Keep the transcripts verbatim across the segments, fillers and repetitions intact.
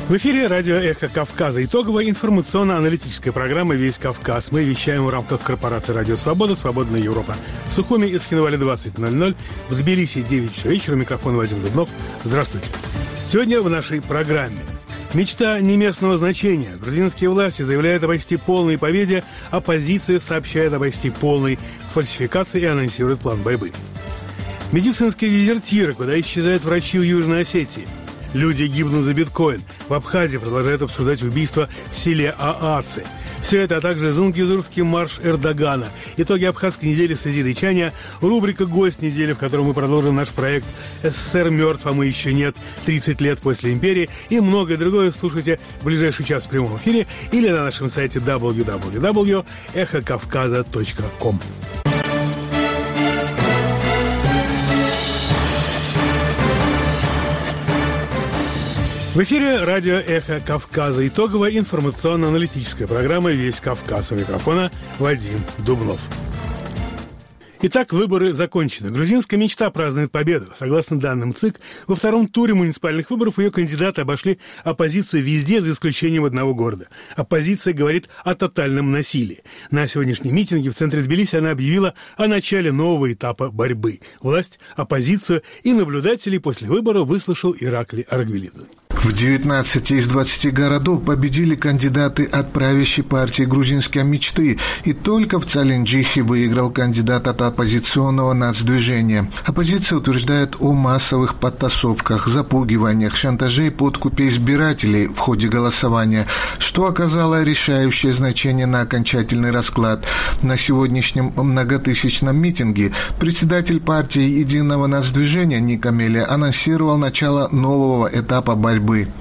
В эфире радио «Эхо Кавказа». Итоговая информационно-аналитическая программа «Весь Кавказ». Мы вещаем в рамках корпорации «Радио Свобода», «Свободная Европа». В Сухуми и Цхинвале двадцать ноль ноль. В Тбилиси девять часов вечера. Микрофон Вадим Дубнов. Здравствуйте. Сегодня в нашей программе. Мечта не местного значения. Грузинские власти заявляют о почти полной победе. Оппозиция сообщает о почти полной фальсификации и анонсирует план борьбы. Медицинские дезертиры. Куда исчезают врачи в Южной Осетии? Люди гибнут за биткоин. В Абхазии продолжают обсуждать убийство в селе Ааци. Все это, а также Зангезурский марш Эрдогана. Итоги абхазской недели созидычания. Рубрика «Гость недели», в которой мы продолжим наш проект «СССР мертв, а мы еще нет. тридцать лет после империи». И многое другое слушайте в ближайший час в прямом эфире или на нашем сайте дабл ю дабл ю дабл ю точка эхо кавказа точка ком. В эфире радио «Эхо Кавказа». Итоговая информационно-аналитическая программа «Весь Кавказ». У микрофона Вадим Дубнов. Итак, выборы закончены. Грузинская мечта празднует победу. Согласно данным ЦИК, во втором туре муниципальных выборов ее кандидаты обошли оппозицию везде, за исключением одного города. Оппозиция говорит о тотальном насилии. На сегодняшнем митинге в центре Тбилиси она объявила о начале нового этапа борьбы. Власть, оппозицию и наблюдателей после выборов выслушал Иракли Аргвелидзе. В девятнадцати из двадцати городов победили кандидаты от правящей партии «Грузинские мечты», и только в Цаленджихе выиграл кандидат от оппозиционного нацдвижения. Оппозиция утверждает о массовых подтасовках, запугиваниях, шантаже и подкупе избирателей в ходе голосования, что оказало решающее значение на окончательный расклад. На сегодняшнем многотысячном митинге председатель партии «Единого нацдвижения» Ника Мелия анонсировал начало нового этапа борьбы. Я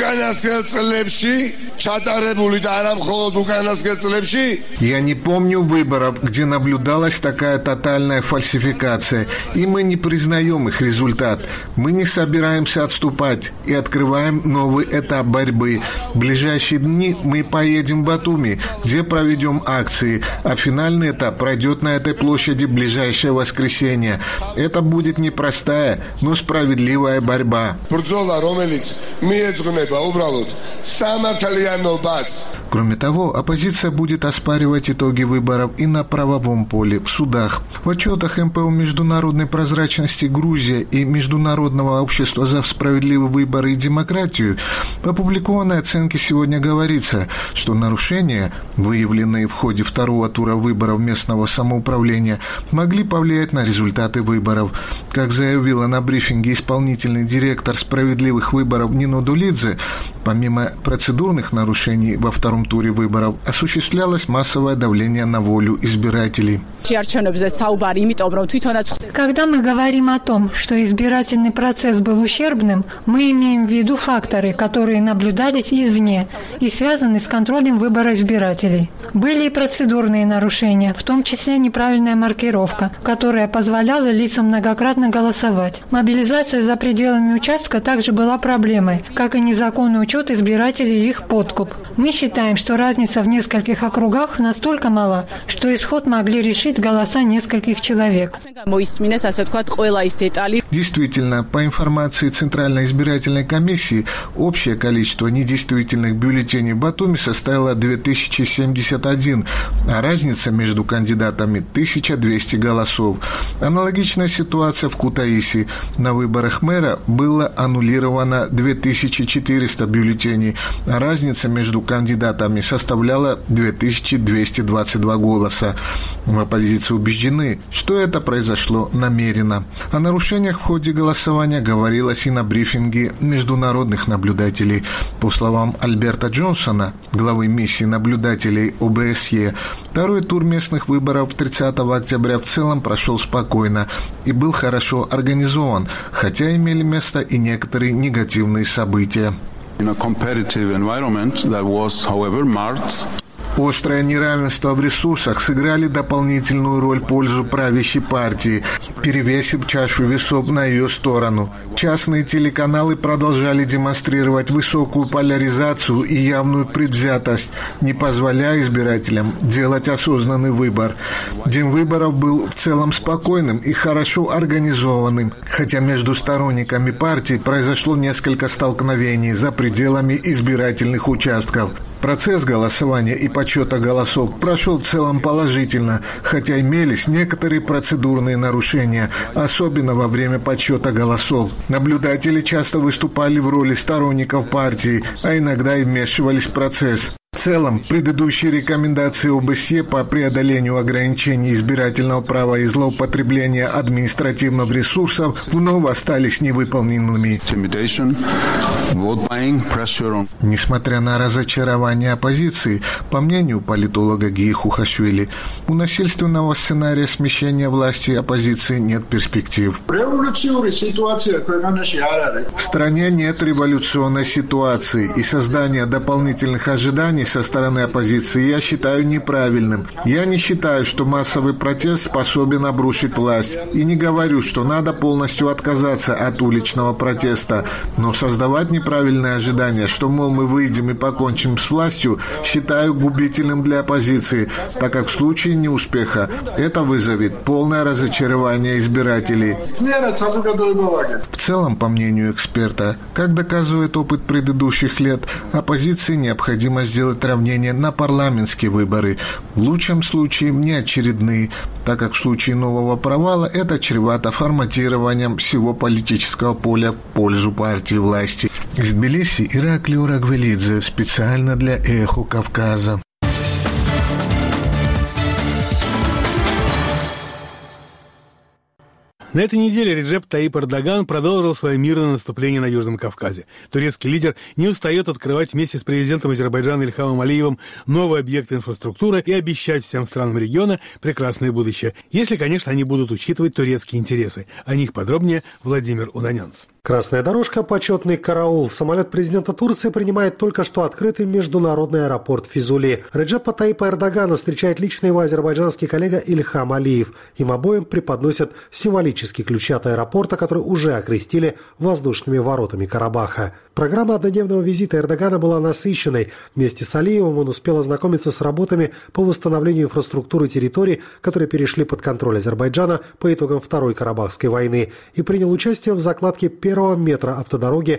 не помню выборов, где наблюдалась такая тотальная фальсификация, и мы не признаем их результат. Мы не собираемся отступать и открываем новый этап борьбы. В ближайшие дни мы поедем в Батуми, где проведем акции, а финальный этап пройдет на этой площади в ближайшее воскресенье. Это будет непростая, но справедливая борьба. Кроме того, оппозиция будет оспаривать итоги выборов и на правовом поле, в судах. В отчетах эм пэ о международной прозрачности Грузия и Международного общества за справедливые выборы и демократию в опубликованной оценке сегодня говорится, что нарушения, выявленные в ходе второго тура выборов местного самоуправления, могли повлиять на результаты выборов. Как заявила на брифинге исполнительный директор справедливых выборов Нино Дулидзе, помимо процедурных нарушений во втором туре выборов осуществлялось массовое давление на волю избирателей. Когда мы говорим о том, что избирательный процесс был ущербным, мы имеем в виду факторы, которые наблюдались извне и связаны с контролем выбора избирателей. Были и процедурные нарушения, в том числе неправильная маркировка, которая позволяла лицам многократно голосовать. Мобилизация за пределами участка также была проблемой, как и незаконный учет избирателей и их подкуп. Мы считаем, что разница в нескольких округах настолько мала, что исход могли решить голоса нескольких человек. Действительно, по информации Центральной избирательной комиссии, общее количество недействительных бюллетеней в Батуми составило две тысячи семьдесят один, а разница между кандидатами – тысяча двести голосов. Аналогичная ситуация в Кутаиси. На выборах мэра было аннулировано две тысячи четыреста бюллетеней, а разница между кандидатами составляла две тысячи двести двадцать два голоса. В оппозиции убеждены, что это произошло намеренно. О нарушениях в ходе голосования говорилось и на брифинге международных наблюдателей. По словам Альберта Джонсона, главы миссии наблюдателей о бэ эс е, второй тур местных выборов тридцатого октября в целом прошел спокойно и был хорошо организован, хотя имели место и некоторые негативные события. In a competitive environment that was, however, marked Острое неравенство в ресурсах сыграли дополнительную роль в пользу правящей партии, перевесив чашу весов на ее сторону. Частные телеканалы продолжали демонстрировать высокую поляризацию и явную предвзятость, не позволяя избирателям делать осознанный выбор. День выборов был в целом спокойным и хорошо организованным, хотя между сторонниками партий произошло несколько столкновений за пределами избирательных участков. Процесс голосования и подсчета голосов прошел в целом положительно, хотя имелись некоторые процедурные нарушения, особенно во время подсчета голосов. Наблюдатели часто выступали в роли сторонников партии, а иногда и вмешивались в процесс. В целом, предыдущие рекомендации ОБСЕ по преодолению ограничений избирательного права и злоупотребления административных ресурсов вновь остались невыполненными. Несмотря на разочарование оппозиции, по мнению политолога Гии Хухашвили, у насильственного сценария смещения власти и оппозиции нет перспектив. В стране нет революционной ситуации, и создание дополнительных ожиданий со стороны оппозиции я считаю неправильным. Я не считаю, что массовый протест способен обрушить власть. И не говорю, что надо полностью отказаться от уличного протеста. Но создавать неправильные ожидания, что, мол, мы выйдем и покончим с властью, считаю губительным для оппозиции, так как в случае неуспеха это вызовет полное разочарование избирателей. В целом, по мнению эксперта, как доказывает опыт предыдущих лет, оппозиции необходимо сделать равнение на парламентские выборы. В лучшем случае неочередные, так как в случае нового провала это чревато форматированием всего политического поля в пользу партии власти. Из Тбилиси Ираклий Урагвелидзе, специально для «Эхо Кавказа». На этой неделе Реджеп Таyyip Эрдоган продолжил свое мирное наступление на Южном Кавказе. Турецкий лидер не устает открывать вместе с президентом Азербайджана Ильхамом Алиевым новые объекты инфраструктуры и обещать всем странам региона прекрасное будущее, если, конечно, они будут учитывать турецкие интересы. О них подробнее Владимир Унанянц. Красная дорожка, почетный караул. Самолет президента Турции принимает только что открытый международный аэропорт Физули. Реджепа Таyyипа Эрдогана встречает лично его азербайджанский коллега Ильхам Алиев. Им обоим преподносят символические ключи от аэропорта, который уже окрестили воздушными воротами Карабаха. Программа однодневного визита Эрдогана была насыщенной. Вместе с Алиевым он успел ознакомиться с работами по восстановлению инфраструктуры территорий, которые перешли под контроль Азербайджана по итогам Второй Карабахской войны, и принял участие в закладке первого метра автодороги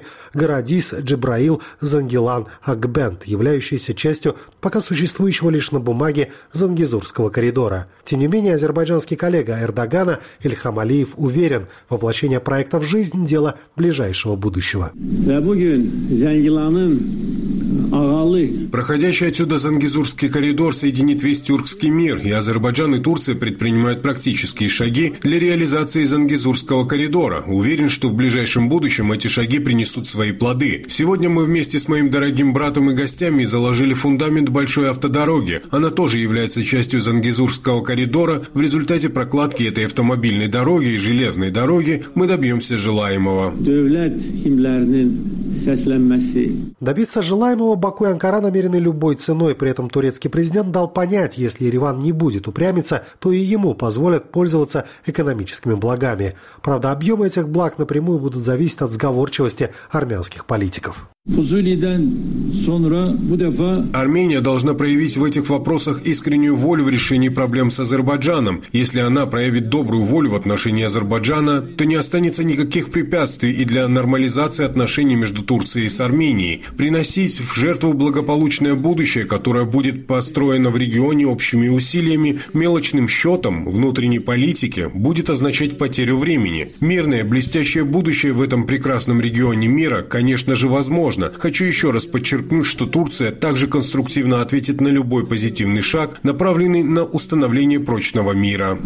Городис-Джибраил-Зангилан-Акбент, являющейся частью пока существующего лишь на бумаге Зангезурского коридора. Тем не менее, азербайджанский коллега Эрдогана Ильхам Алиев уверен, воплощение проекта в жизнь – дело ближайшего будущего. Проходящий отсюда Зангезурский коридор соединит весь тюркский мир, и Азербайджан и Турция предпринимают практические шаги для реализации Зангезурского коридора. Уверен, что в ближайшем будущем эти шаги принесут свои плоды. Сегодня мы вместе с моим дорогим братом и гостями заложили фундамент большой автодороги. Она тоже является частью Зангезурского коридора. В результате прокладки этой автомобильной дороги и железной дороги мы добьемся желаемого. Добиться желаемого Баку и Анкара намерены любой ценой. При этом турецкий президент дал понять, если Ереван не будет упрямиться, то и ему позволят пользоваться экономическими благами. Правда, объемы этих благ напрямую будут зависеть от сговорчивости армянских политиков. Армения должна проявить в этих вопросах искреннюю волю в решении проблем с Азербайджаном. Если она проявит добрую волю в отношении Азербайджана, то не останется никаких препятствий и для нормализации отношений между Турцией и с Арменией. Приносить в жертву благополучное будущее, которое будет построено в регионе общими усилиями, мелочным счетом внутренней политики, будет означать потерю времени. Мирное, блестящее будущее в этом прекрасном регионе мира, конечно же, возможно. Хочу еще раз подчеркнуть, что Турция также конструктивно ответит на любой позитивный шаг, направленный на установление прочного мира.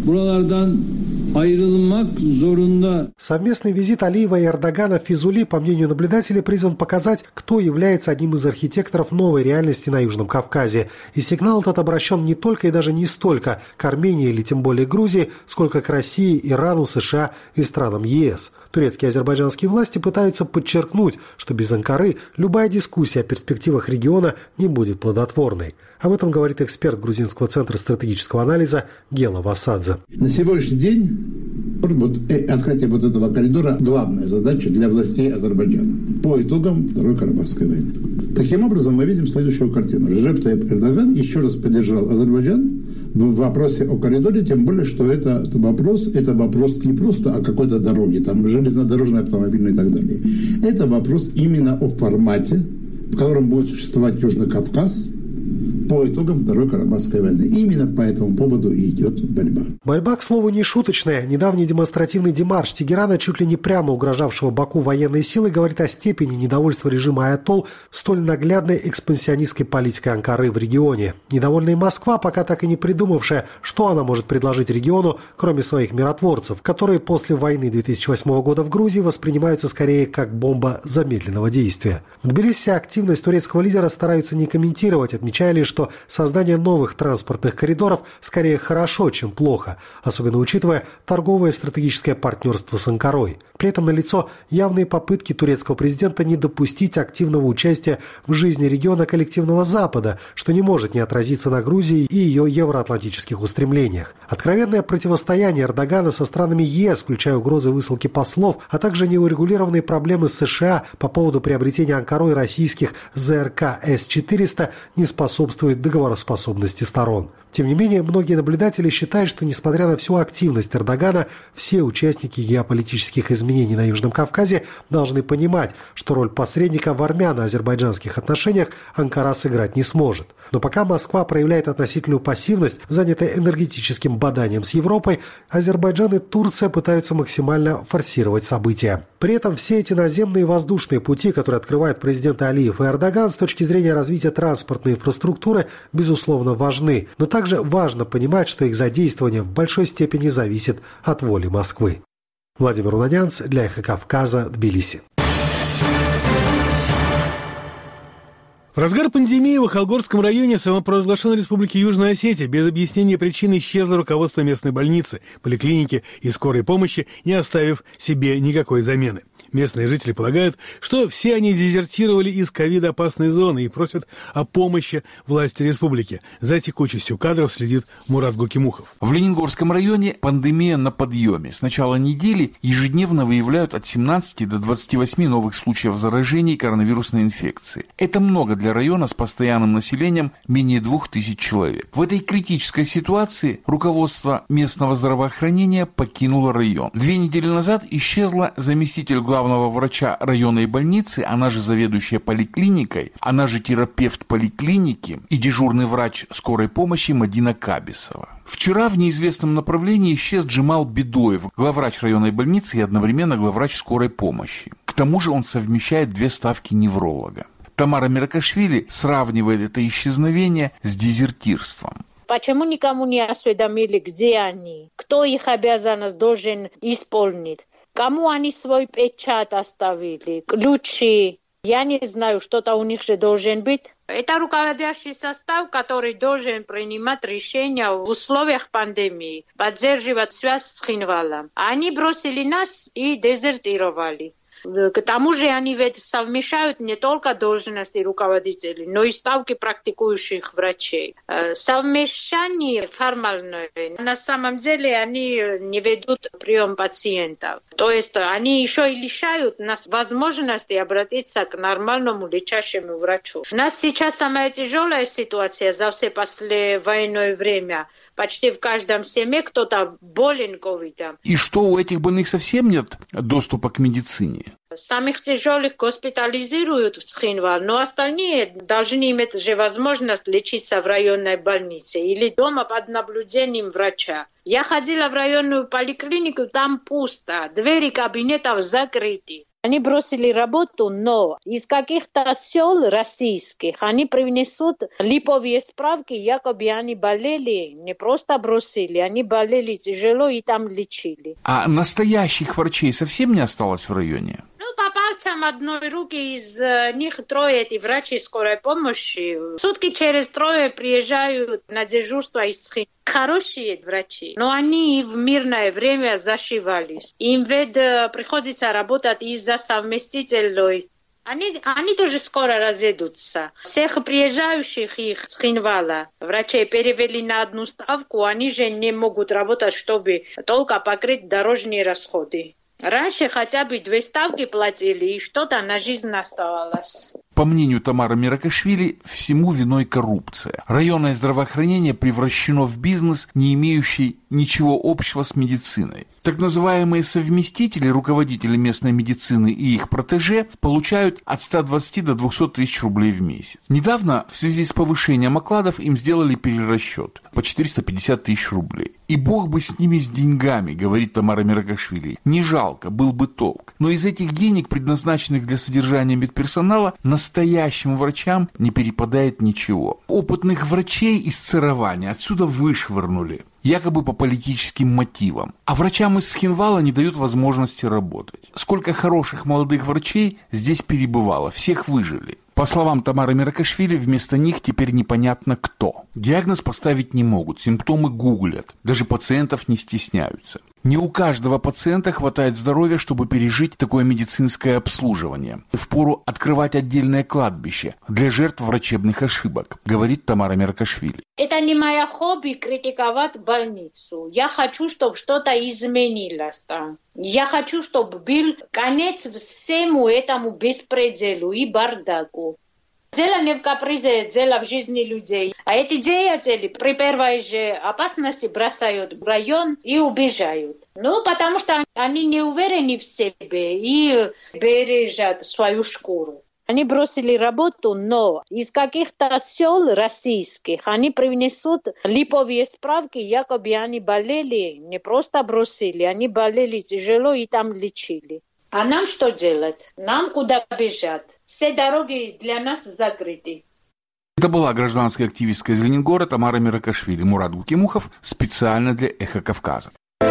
Совместный визит Алиева и Эрдогана в Физули, по мнению наблюдателей, призван показать, кто является одним из архитекторов новой реальности на Южном Кавказе. И сигнал этот обращен не только и даже не столько к Армении или тем более Грузии, сколько к России, Ирану, США и странам ЕС. Турецкие и азербайджанские власти пытаются подчеркнуть, что без Анкары любая дискуссия о перспективах региона не будет плодотворной. Об этом говорит эксперт Грузинского центра стратегического анализа Гела Васадзе. На сегодняшний день вот, открытие вот этого коридора – главная задача для властей Азербайджана по итогам Второй Карабахской войны. Таким образом, мы видим следующую картину. Реджеп Тайип Эрдоган еще раз поддержал Азербайджан в вопросе о коридоре, тем более, что это, это вопрос, это вопрос не просто о какой-то дороге, там железнодорожной, автомобильной и так далее. Это вопрос именно о формате, в котором будет существовать Южный Кавказ по итогам Второй Карабахской войны. Именно по этому поводу и идет борьба. Борьба, к слову, не шуточная. Недавний демонстративный демарш Тегерана, чуть ли не прямо угрожавшего Баку военной силой, говорит о степени недовольства режима Аятолл столь наглядной экспансионистской политикой Анкары в регионе. Недовольная Москва, пока так и не придумавшая, что она может предложить региону, кроме своих миротворцев, которые после войны две тысячи восьмого года в Грузии воспринимаются скорее как бомба замедленного действия. В Тбилиси активность турецкого лидера стараются не комментировать, отмечая лишь, что создание новых транспортных коридоров скорее хорошо, чем плохо, особенно учитывая торговое и стратегическое партнерство с Анкарой. При этом налицо явные попытки турецкого президента не допустить активного участия в жизни региона коллективного Запада, что не может не отразиться на Грузии и ее евроатлантических устремлениях. Откровенное противостояние Эрдогана со странами ЕС, включая угрозы высылки послов, а также неурегулированные проблемы с США по поводу приобретения Анкарой российских ЗРК С четыреста, не способствует договороспособности сторон. Тем не менее, многие наблюдатели считают, что, несмотря на всю активность Эрдогана, все участники геополитических изменений на Южном Кавказе должны понимать, что роль посредника в армяно-азербайджанских отношениях Анкара сыграть не сможет. Но пока Москва проявляет относительную пассивность, занятая энергетическим баданием с Европой, Азербайджан и Турция пытаются максимально форсировать события. При этом все эти наземные и воздушные пути, которые открывают президенты Алиев и Эрдоган с точки зрения развития транспортной инфраструктуры, безусловно, важны. Но также важно понимать, что их задействование в большой степени зависит от воли Москвы. Владимир Унанянц для Эхо Кавказа, Тбилиси. В разгар пандемии в Ахалгорском районе самопровозглашенной республики Южная Осетия без объяснения причин исчезло руководство местной больницы, поликлиники и скорой помощи, не оставив себе никакой замены. Местные жители полагают, что все они дезертировали из ковид-опасной зоны и просят о помощи власти республики. За текучестью кадров следит Мурат Гукимухов. В Лениногорском районе пандемия на подъеме. С начала недели ежедневно выявляют от семнадцати до двадцати восьми новых случаев заражений коронавирусной инфекцией. Это много для района с постоянным населением менее двух тысяч человек. В этой критической ситуации руководство местного здравоохранения покинуло район. Две недели назад исчезла заместитель главного главного врача районной больницы, она же заведующая поликлиникой, она же терапевт поликлиники и дежурный врач скорой помощи Мадина Кабисова. Вчера в неизвестном направлении исчез Джемал Бедоев, главврач районной больницы и одновременно главврач скорой помощи. К тому же он совмещает две ставки невролога. Тамара Меркашвили сравнивает это исчезновение с дезертирством. Почему никому не осведомили, где они? Кто их обязанность должен исполнить? Кому они свой печать оставили? Ключи? Я не знаю, что-то у них же должен быть. Это руководящий состав, который должен принимать решения в условиях пандемии, поддерживать связь с Хинвалом. Они бросили нас и дезертировали. К тому же они ведь совмещают не только должности руководителей, но и ставки практикующих врачей. Совмещение формальное. На самом деле они не ведут прием пациентов. То есть они еще и лишают нас возможности обратиться к нормальному лечащему врачу. У нас сейчас самая тяжелая ситуация за все послевоенное время. Почти в каждом семье кто-то болен ковидом. И что, у этих больных совсем нет доступа к медицине? Самых тяжелых госпитализируют в Цхинвал, но остальные должны иметь же возможность лечиться в районной больнице или дома под наблюдением врача. Я ходила в районную поликлинику, там пусто, двери кабинетов закрыты. Они бросили работу, но из каких-то сел российских они принесут липовые справки, якобы они болели, не просто бросили, они болели тяжело и там лечили. А настоящих врачей совсем не осталось в районе? Ну, по пальцам одной руки из них трое эти врачи скорой помощи. Сутки через трое приезжают на дежурство из Цхинвала. Хорошие врачи, но они в мирное время зашивались. Им ведь приходится работать из-за совместителей Они, они тоже скоро разойдутся. Всех приезжающих их с Хинвала врачей перевели на одну ставку, они же не могут работать, чтобы только покрыть дорожные расходы. Раньше хотя бы две ставки платили, и что-то на жизнь оставалось. По мнению Тамары Меракашвили, всему виной коррупция. Районное здравоохранение превращено в бизнес, не имеющий ничего общего с медициной. Так называемые совместители, руководители местной медицины и их протеже, получают от ста двадцати до двухсот тысяч рублей в месяц. Недавно в связи с повышением окладов им сделали перерасчет по четыреста пятьдесят тысяч рублей. И бог бы с ними, с деньгами, говорит Тамара Меракашвили. Не жалко, был бы толк. Но из этих денег, предназначенных для содержания медперсонала, настоящим врачам не перепадает ничего. Опытных врачей из Царавани отсюда вышвырнули, якобы по политическим мотивам. А врачам из Схинвала не дают возможности работать. Сколько хороших молодых врачей здесь перебывало, всех выжили. По словам Тамары Меракашвили, вместо них теперь непонятно кто. Диагноз поставить не могут, симптомы гуглят, даже пациентов не стесняются. Не у каждого пациента хватает здоровья, чтобы пережить такое медицинское обслуживание. Впору открывать отдельное кладбище для жертв врачебных ошибок, говорит Тамара Меракашвили. Это не мое хобби критиковать больницу. Я хочу, чтобы что-то изменилось там. Я хочу, чтобы был конец всему этому беспределу и бардаку. Дело не в капризе, дело в жизни людей. А эти деятели при первой же опасности бросают в район и убежают. Ну, потому что они не уверены в себе и бережат свою шкуру. Они бросили работу, но из каких-то сел российских они принесут липовые справки, якобы они болели, не просто бросили, они болели тяжело и там лечили. А нам что делать? Нам куда бежать? Все дороги для нас закрыты. Это была гражданская активистка из Ленинграда Тамара Меракашвили. Мурат Гукимухов специально для «Эхо Кавказа».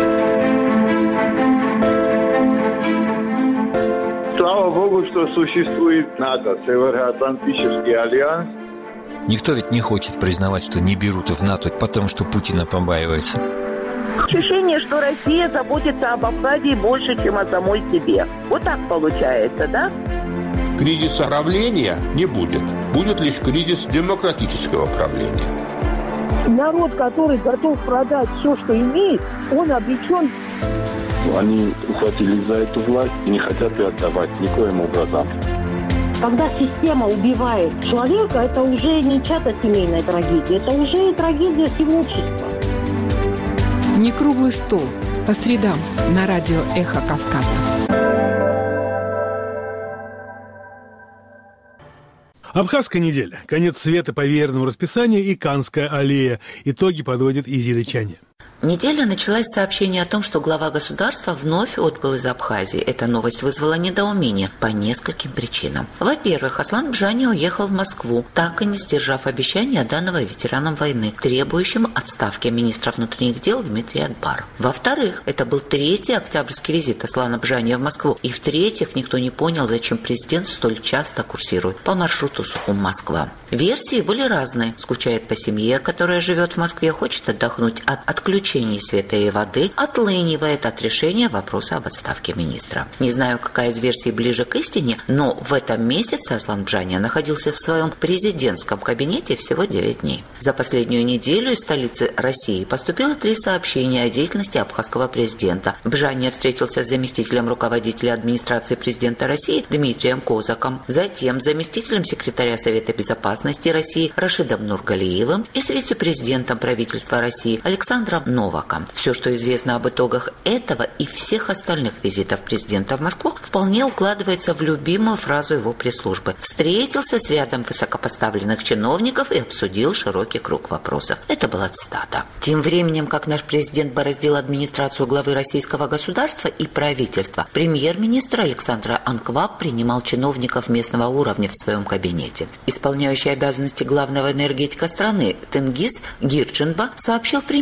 Слава Богу, что существует НАТО, Североатлантический альянс. Никто ведь не хочет признавать, что не берут в НАТО, потому что Путина побаивается. Ощущение, что Россия заботится об Абхазии больше, чем о самой себе. Вот так получается, да? Кризиса правления не будет. Будет лишь кризис демократического правления. Народ, который готов продать все, что имеет, он обречен. Они ухватились за эту власть и не хотят ее отдавать никоим образом. Когда система убивает человека, это уже не чья-то семейная трагедия, это уже трагедия всего общества. Не круглый стол. По средам на радио «Эхо Кавказа». Абхазская неделя. Конец света по верному расписанию и Канская аллея. Итоги подводит Изида Чаня. Неделя началась с сообщения о том, что глава государства вновь отбыл из Абхазии. Эта новость вызвала недоумение по нескольким причинам. Во-первых, Аслан Бжани уехал в Москву, так и не сдержав обещания, данного ветеранам войны, требующим отставки министра внутренних дел Дмитрия Атбара. Во-вторых, это был третий октябрьский визит Аслана Бжани в Москву. И в-третьих, никто не понял, зачем президент столь часто курсирует по маршруту Сухум-Москва. Версии были разные. Скучает по семье, которая живет в Москве, хочет отдохнуть от отключения света и воды, отлынивает от решения вопроса об отставке министра. Не знаю, какая из версий ближе к истине, но в этом месяце Аслан Бжани находился в своем президентском кабинете всего девять дней. За последнюю неделю из столицы России поступило три сообщения о деятельности абхазского президента. Бжани встретился с заместителем руководителя администрации президента России Дмитрием Козаком, затем с заместителем секретаря Совета безопасности России Рашидом Нургалиевым и с вице-президентом правительства России Александром Новаком. Все, что известно об итогах этого и всех остальных визитов президента в Москву, вполне укладывается в любимую фразу его пресс-службы. Встретился с рядом высокопоставленных чиновников и обсудил широкий круг вопросов. Это была цитата. Тем временем, как наш президент бороздил администрацию главы российского государства и правительства, премьер-министр Александр Анкваб принимал чиновников местного уровня в своем кабинете. Исполняющий обязанности главного энергетика страны Тенгиз Гирджинба сообщил премьеру, что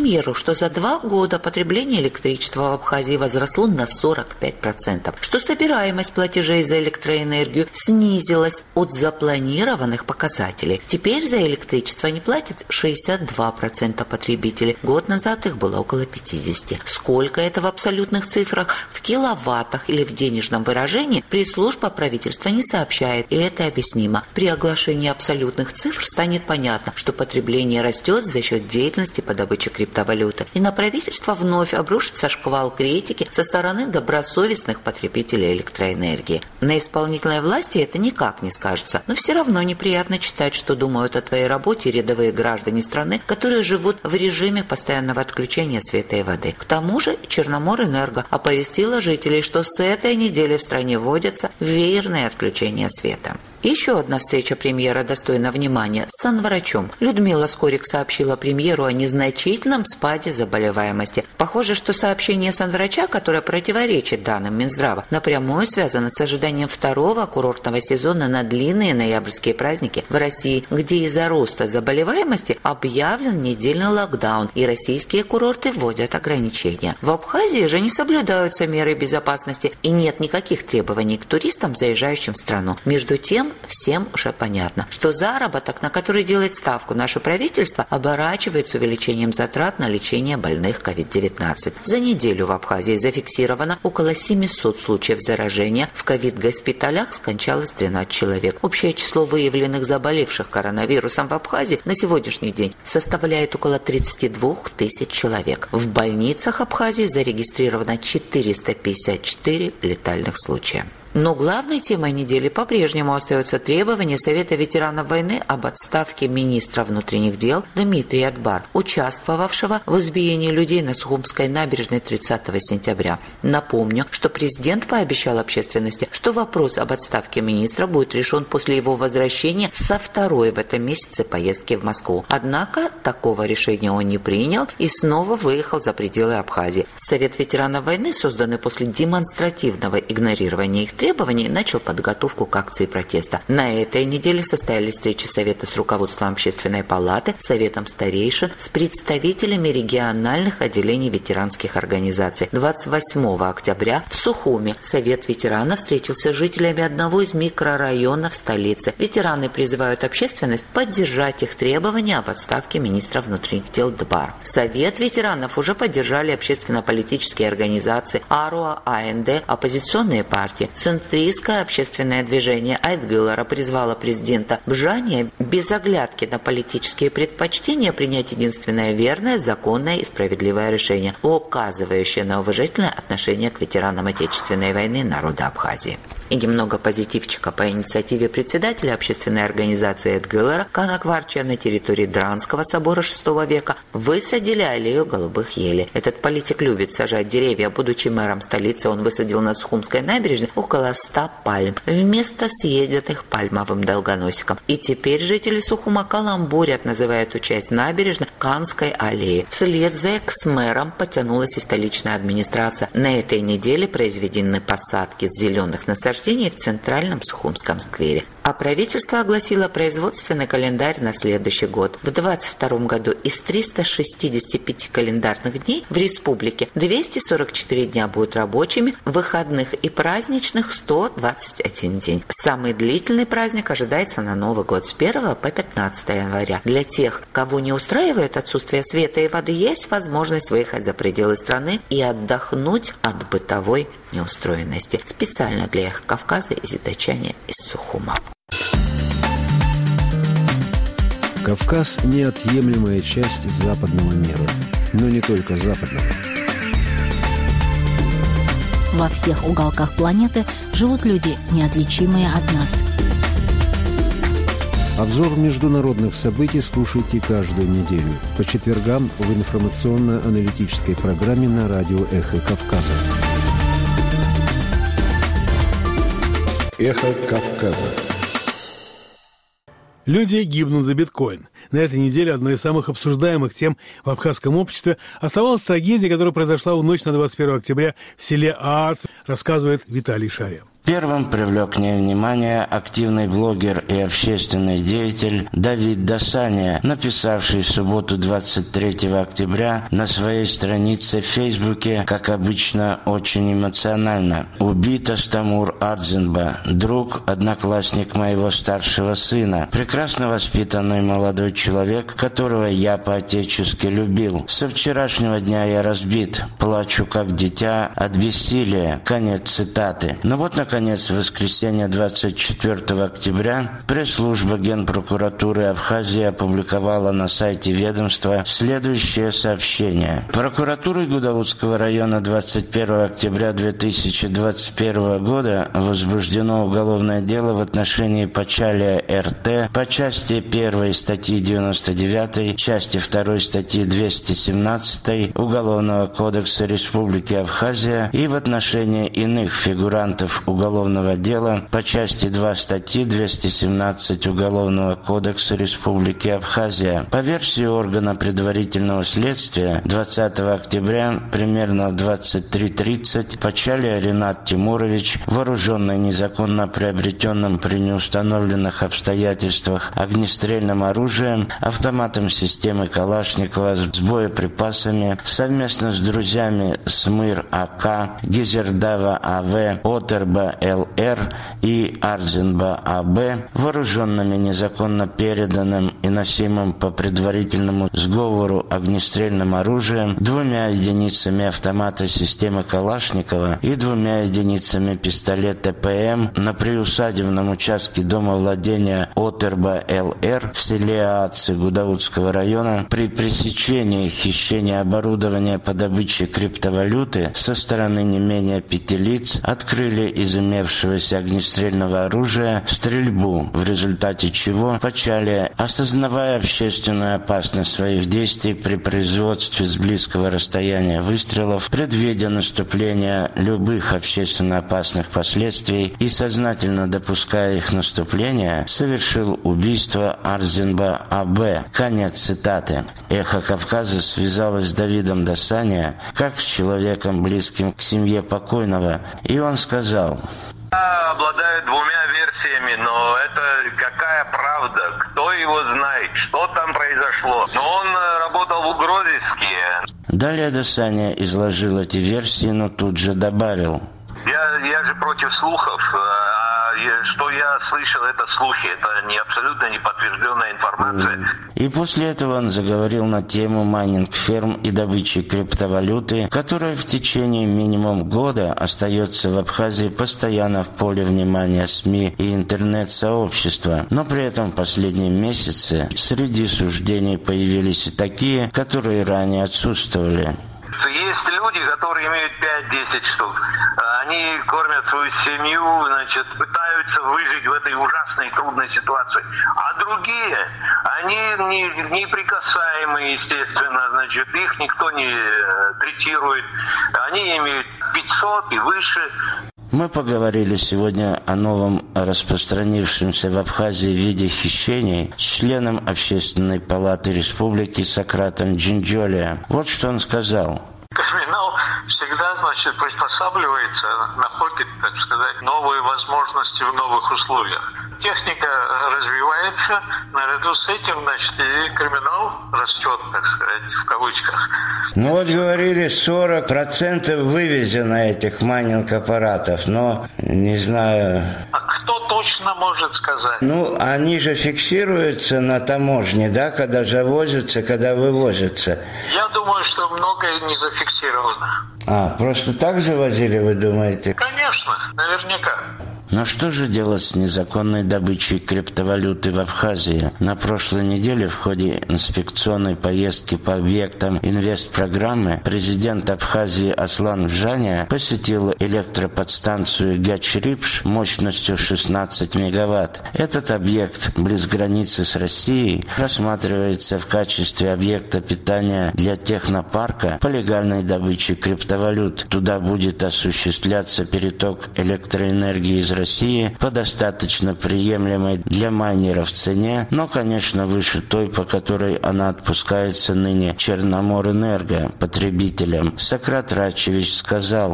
что за два года потребление электричества в Абхазии возросло на сорок пять процентов, что собираемость платежей за электроэнергию снизилась от запланированных показателей. Теперь за электричество не платят шестьдесят два процента потребителей. Год назад их было около пятьдесят процентов. Сколько это в абсолютных цифрах, в киловаттах или в денежном выражении, пресс-служба правительства не сообщает, и это объяснимо. При оглашении абсолютных цифр станет понятно, что потребление растет за счет деятельности по добыче криптовалюты. И на правительство вновь обрушится шквал критики со стороны добросовестных потребителей электроэнергии. На исполнительной власти это никак не скажется, но все равно неприятно читать, что думают о твоей работе рядовые граждане страны, которые живут в режиме постоянного отключения света и воды. К тому же Черноморэнерго оповестила жителей, что с этой недели в стране вводятся веерные отключения света. Еще одна встреча премьера достойна внимания с санврачом. Людмила Скорик сообщила премьеру о незначительном спаде заболеваемости. Похоже, что сообщение санврача, которое противоречит данным Минздрава, напрямую связано с ожиданием второго курортного сезона на длинные ноябрьские праздники в России, где из-за роста заболеваемости объявлен недельный локдаун, и российские курорты вводят ограничения. В Абхазии же не соблюдаются меры безопасности и нет никаких требований к туристам, заезжающим в страну. Между тем, всем уже понятно, что заработок, на который делает ставку наше правительство, оборачивается увеличением затрат на лечение больных ковид девятнадцать. За неделю в Абхазии зафиксировано около семисот случаев заражения. В ковид-госпиталях скончалось тринадцать человек. Общее число выявленных заболевших коронавирусом в Абхазии на сегодняшний день составляет около тридцать два тысяч человек. В больницах Абхазии зарегистрировано четыреста пятьдесят четыре летальных случая. Но главной темой недели по-прежнему остается требование Совета ветеранов войны об отставке министра внутренних дел Дмитрия Атбар, участвовавшего в избиении людей на Сухумской набережной тридцатого сентября. Напомню, что президент пообещал общественности, что вопрос об отставке министра будет решен после его возвращения со второй в этом месяце поездки в Москву. Однако такого решения он не принял и снова выехал за пределы Абхазии. Совет ветеранов войны, созданный после демонстративного игнорирования их требований, начал подготовку к акции протеста. На этой неделе состоялись встречи Совета с руководством Общественной палаты, Советом старейшин, с представителями региональных отделений ветеранских организаций. двадцать восьмого октября в Сухуми Совет ветеранов встретился с жителями одного из микрорайонов столицы. Ветераны призывают общественность поддержать их требования об отставке министра внутренних дел Атбар. Совет ветеранов уже поддержали общественно-политические организации АРУА, АНД, оппозиционные партии. Центристское общественное движение Айтгылара призвало президента Бжания без оглядки на политические предпочтения принять единственное верное, законное и справедливое решение, указывающее на уважительное отношение к ветеранам Отечественной войны народа Абхазии. И немного позитивчика по инициативе председателя общественной организации Айтгылара Канакварча на территории Дранского собора шестого века высадили аллею голубых елей. Этот политик любит сажать деревья. Будучи мэром столицы, он высадил на Сухумской набережной около ста пальм вместо съеденных пальмовым долгоносиком. И теперь жители Сухума каламбурят, называя эту часть набережной Канской аллеей. Вслед за экс-мэром потянулась и столичная администрация. На этой неделе произведены посадки зеленых насаждений в центральном Сухумском сквере. А правительство огласило производственный календарь на следующий год. В двадцать втором году из триста шестидесяти пяти календарных дней в республике двести сорок четыре дня будут рабочими, выходных и праздничных сто двадцать один день. Самый длительный праздник ожидается на Новый год с первого по пятнадцатое января. Для тех, кого не устраивает отсутствие света и воды, есть возможность выехать за пределы страны и отдохнуть от бытовой неустроенности. Специально для Эхо Кавказа из Дачани из Сухума. Кавказ – неотъемлемая часть западного мира, но не только западного. Во всех уголках планеты живут люди, неотличимые от нас. Обзор международных событий слушайте каждую неделю по четвергам в информационно-аналитической программе на радио «Эхо Кавказа». Эхо Кавказа. Люди гибнут за биткоин. На этой неделе одной из самых обсуждаемых тем в абхазском обществе оставалась трагедия, которая произошла в ночь на двадцать первое октября в селе Аац, рассказывает Виталий Шария. Первым привлек к ней внимание активный блогер и общественный деятель Давид Дасаня, написавший в субботу двадцать третьего октября на своей странице в Фейсбуке, как обычно, очень эмоционально. «Убит Астамур Ардзинба, друг, одноклассник моего старшего сына, прекрасно воспитанный молодой человек, которого я по-отечески любил. Со вчерашнего дня я разбит, плачу как дитя от бессилия». Конец цитаты. Но вот, наконец, Наконец, в воскресенье двадцать четвёртого октября пресс-служба Генпрокуратуры Абхазии опубликовала на сайте ведомства следующее сообщение. Прокуратурой Гудаутского района двадцать первого октября две тысячи двадцать первого года возбуждено уголовное дело в отношении Пачалия эр.тэ. по части первой статьи девяносто девятой, части второй статьи двести семнадцатой Уголовного кодекса Республики Абхазия и в отношении иных фигурантов уголовного уголовного дела по части два статьи двести семнадцать Уголовного кодекса Республики Абхазия. По версии органа предварительного следствия, двадцатого октября примерно в двадцать три тридцать Пачалия Ринат Тимурович, вооруженный незаконно приобретенным при неустановленных обстоятельствах огнестрельным оружием, автоматом системы Калашникова с боеприпасами, совместно с друзьями Смыр АК, Гизердава АВ, Отерба ЛР и Ардзинба АБ, вооруженными незаконно переданным и носимым по предварительному сговору огнестрельным оружием, двумя единицами автомата системы Калашникова и двумя единицами пистолета ПМ на приусадебном участке дома владения Отерба ЛР в селе Аацы Гудаутского района при пресечении хищения оборудования по добыче криптовалюты со стороны не менее пяти лиц открыли из имевшегося огнестрельного оружия стрельбу, в результате чего Пачалия, осознавая общественную опасность своих действий при производстве с близкого расстояния выстрелов, предвидя наступление любых общественно опасных последствий и сознательно допуская их наступление, совершил убийство Ардзинба АБ. Конец цитаты. «Эхо Кавказа» связалось с Давидом Дасаня как с человеком, близким к семье покойного, и он сказал: «Я обладаю двумя версиями, но это какая правда? Кто его знает? Что там произошло? Но он работал в угрозыске». Далее Дасаня изложил эти версии, но тут же добавил: Я, я же против слухов. Что я слышал, это слухи, это не абсолютно неподтвержденная информация. И после этого он заговорил на тему майнинг-ферм и добычи криптовалюты, которая в течение минимум года остается в Абхазии постоянно в поле внимания СМИ и интернет-сообщества. Но при этом в последние месяцы среди суждений появились и такие, которые ранее отсутствовали. Есть люди, которые имеют пять-десять штук. Они кормят свою семью, значит, пытаются выжить в этой ужасной трудной ситуации. А другие, они не, неприкасаемые, естественно, значит, их никто не третирует. Они имеют пятьсот и выше. Мы поговорили сегодня о новом распространившемся в Абхазии виде хищений с членом Общественной палаты республики Сократом Джинджолия. Вот что он сказал. Криминал всегда, значит, приспосабливается, находит, так сказать, новые возможности в новых условиях. Техника развивается, наряду с этим, значит, и криминал растет, так сказать, в кавычках. Ну вот говорили, сорок процентов вывезено этих майнинг-аппаратов, но не знаю... А кто точно может сказать? Ну, они же фиксируются на таможне, да, когда завозятся, когда вывозятся. Я думаю, что многое не зафиксировано. А, просто так завозили, вы думаете? Конечно, наверняка. Но что же делать с незаконной добычей криптовалюты в Абхазии? На прошлой неделе в ходе инспекционной поездки по объектам инвестпрограммы президент Абхазии Аслан Бжаня посетил электроподстанцию Гачрипш мощностью шестнадцать мегаватт. Этот объект близ границы с Россией рассматривается в качестве объекта питания для технопарка по легальной добыче криптовалют. Туда будет осуществляться переток электроэнергии из России по достаточно приемлемой для майнеров цене, но, конечно, выше той, по которой она отпускается ныне Черноморэнерго потребителям. Сократ Рачевич сказал: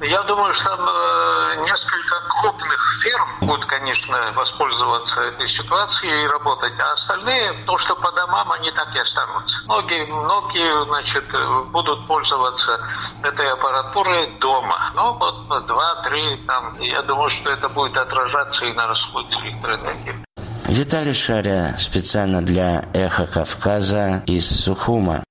Я думаю, что там несколько крупных фирм будут, конечно, воспользоваться этой ситуацией и работать, а остальные, то, что по домам, они так и останутся. Многие, многие, значит, будут пользоваться этой аппаратурой дома. Ну, вот два-три, там, я думаю, что это будет отражаться и на расходе электроэнергии. Виталий Шаря специально для «Эхо Кавказа» из Сухума.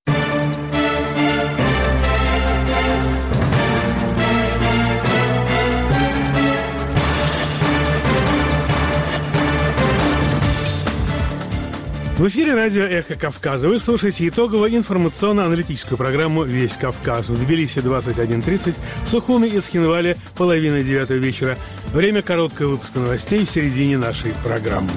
В эфире радио «Эхо Кавказа». Вы слушаете итоговую информационно-аналитическую программу «Весь Кавказ». В Тбилиси двадцать один тридцать, в Сухуми и Цхинвале половина девятого вечера. Время короткого выпуска новостей в середине нашей программы.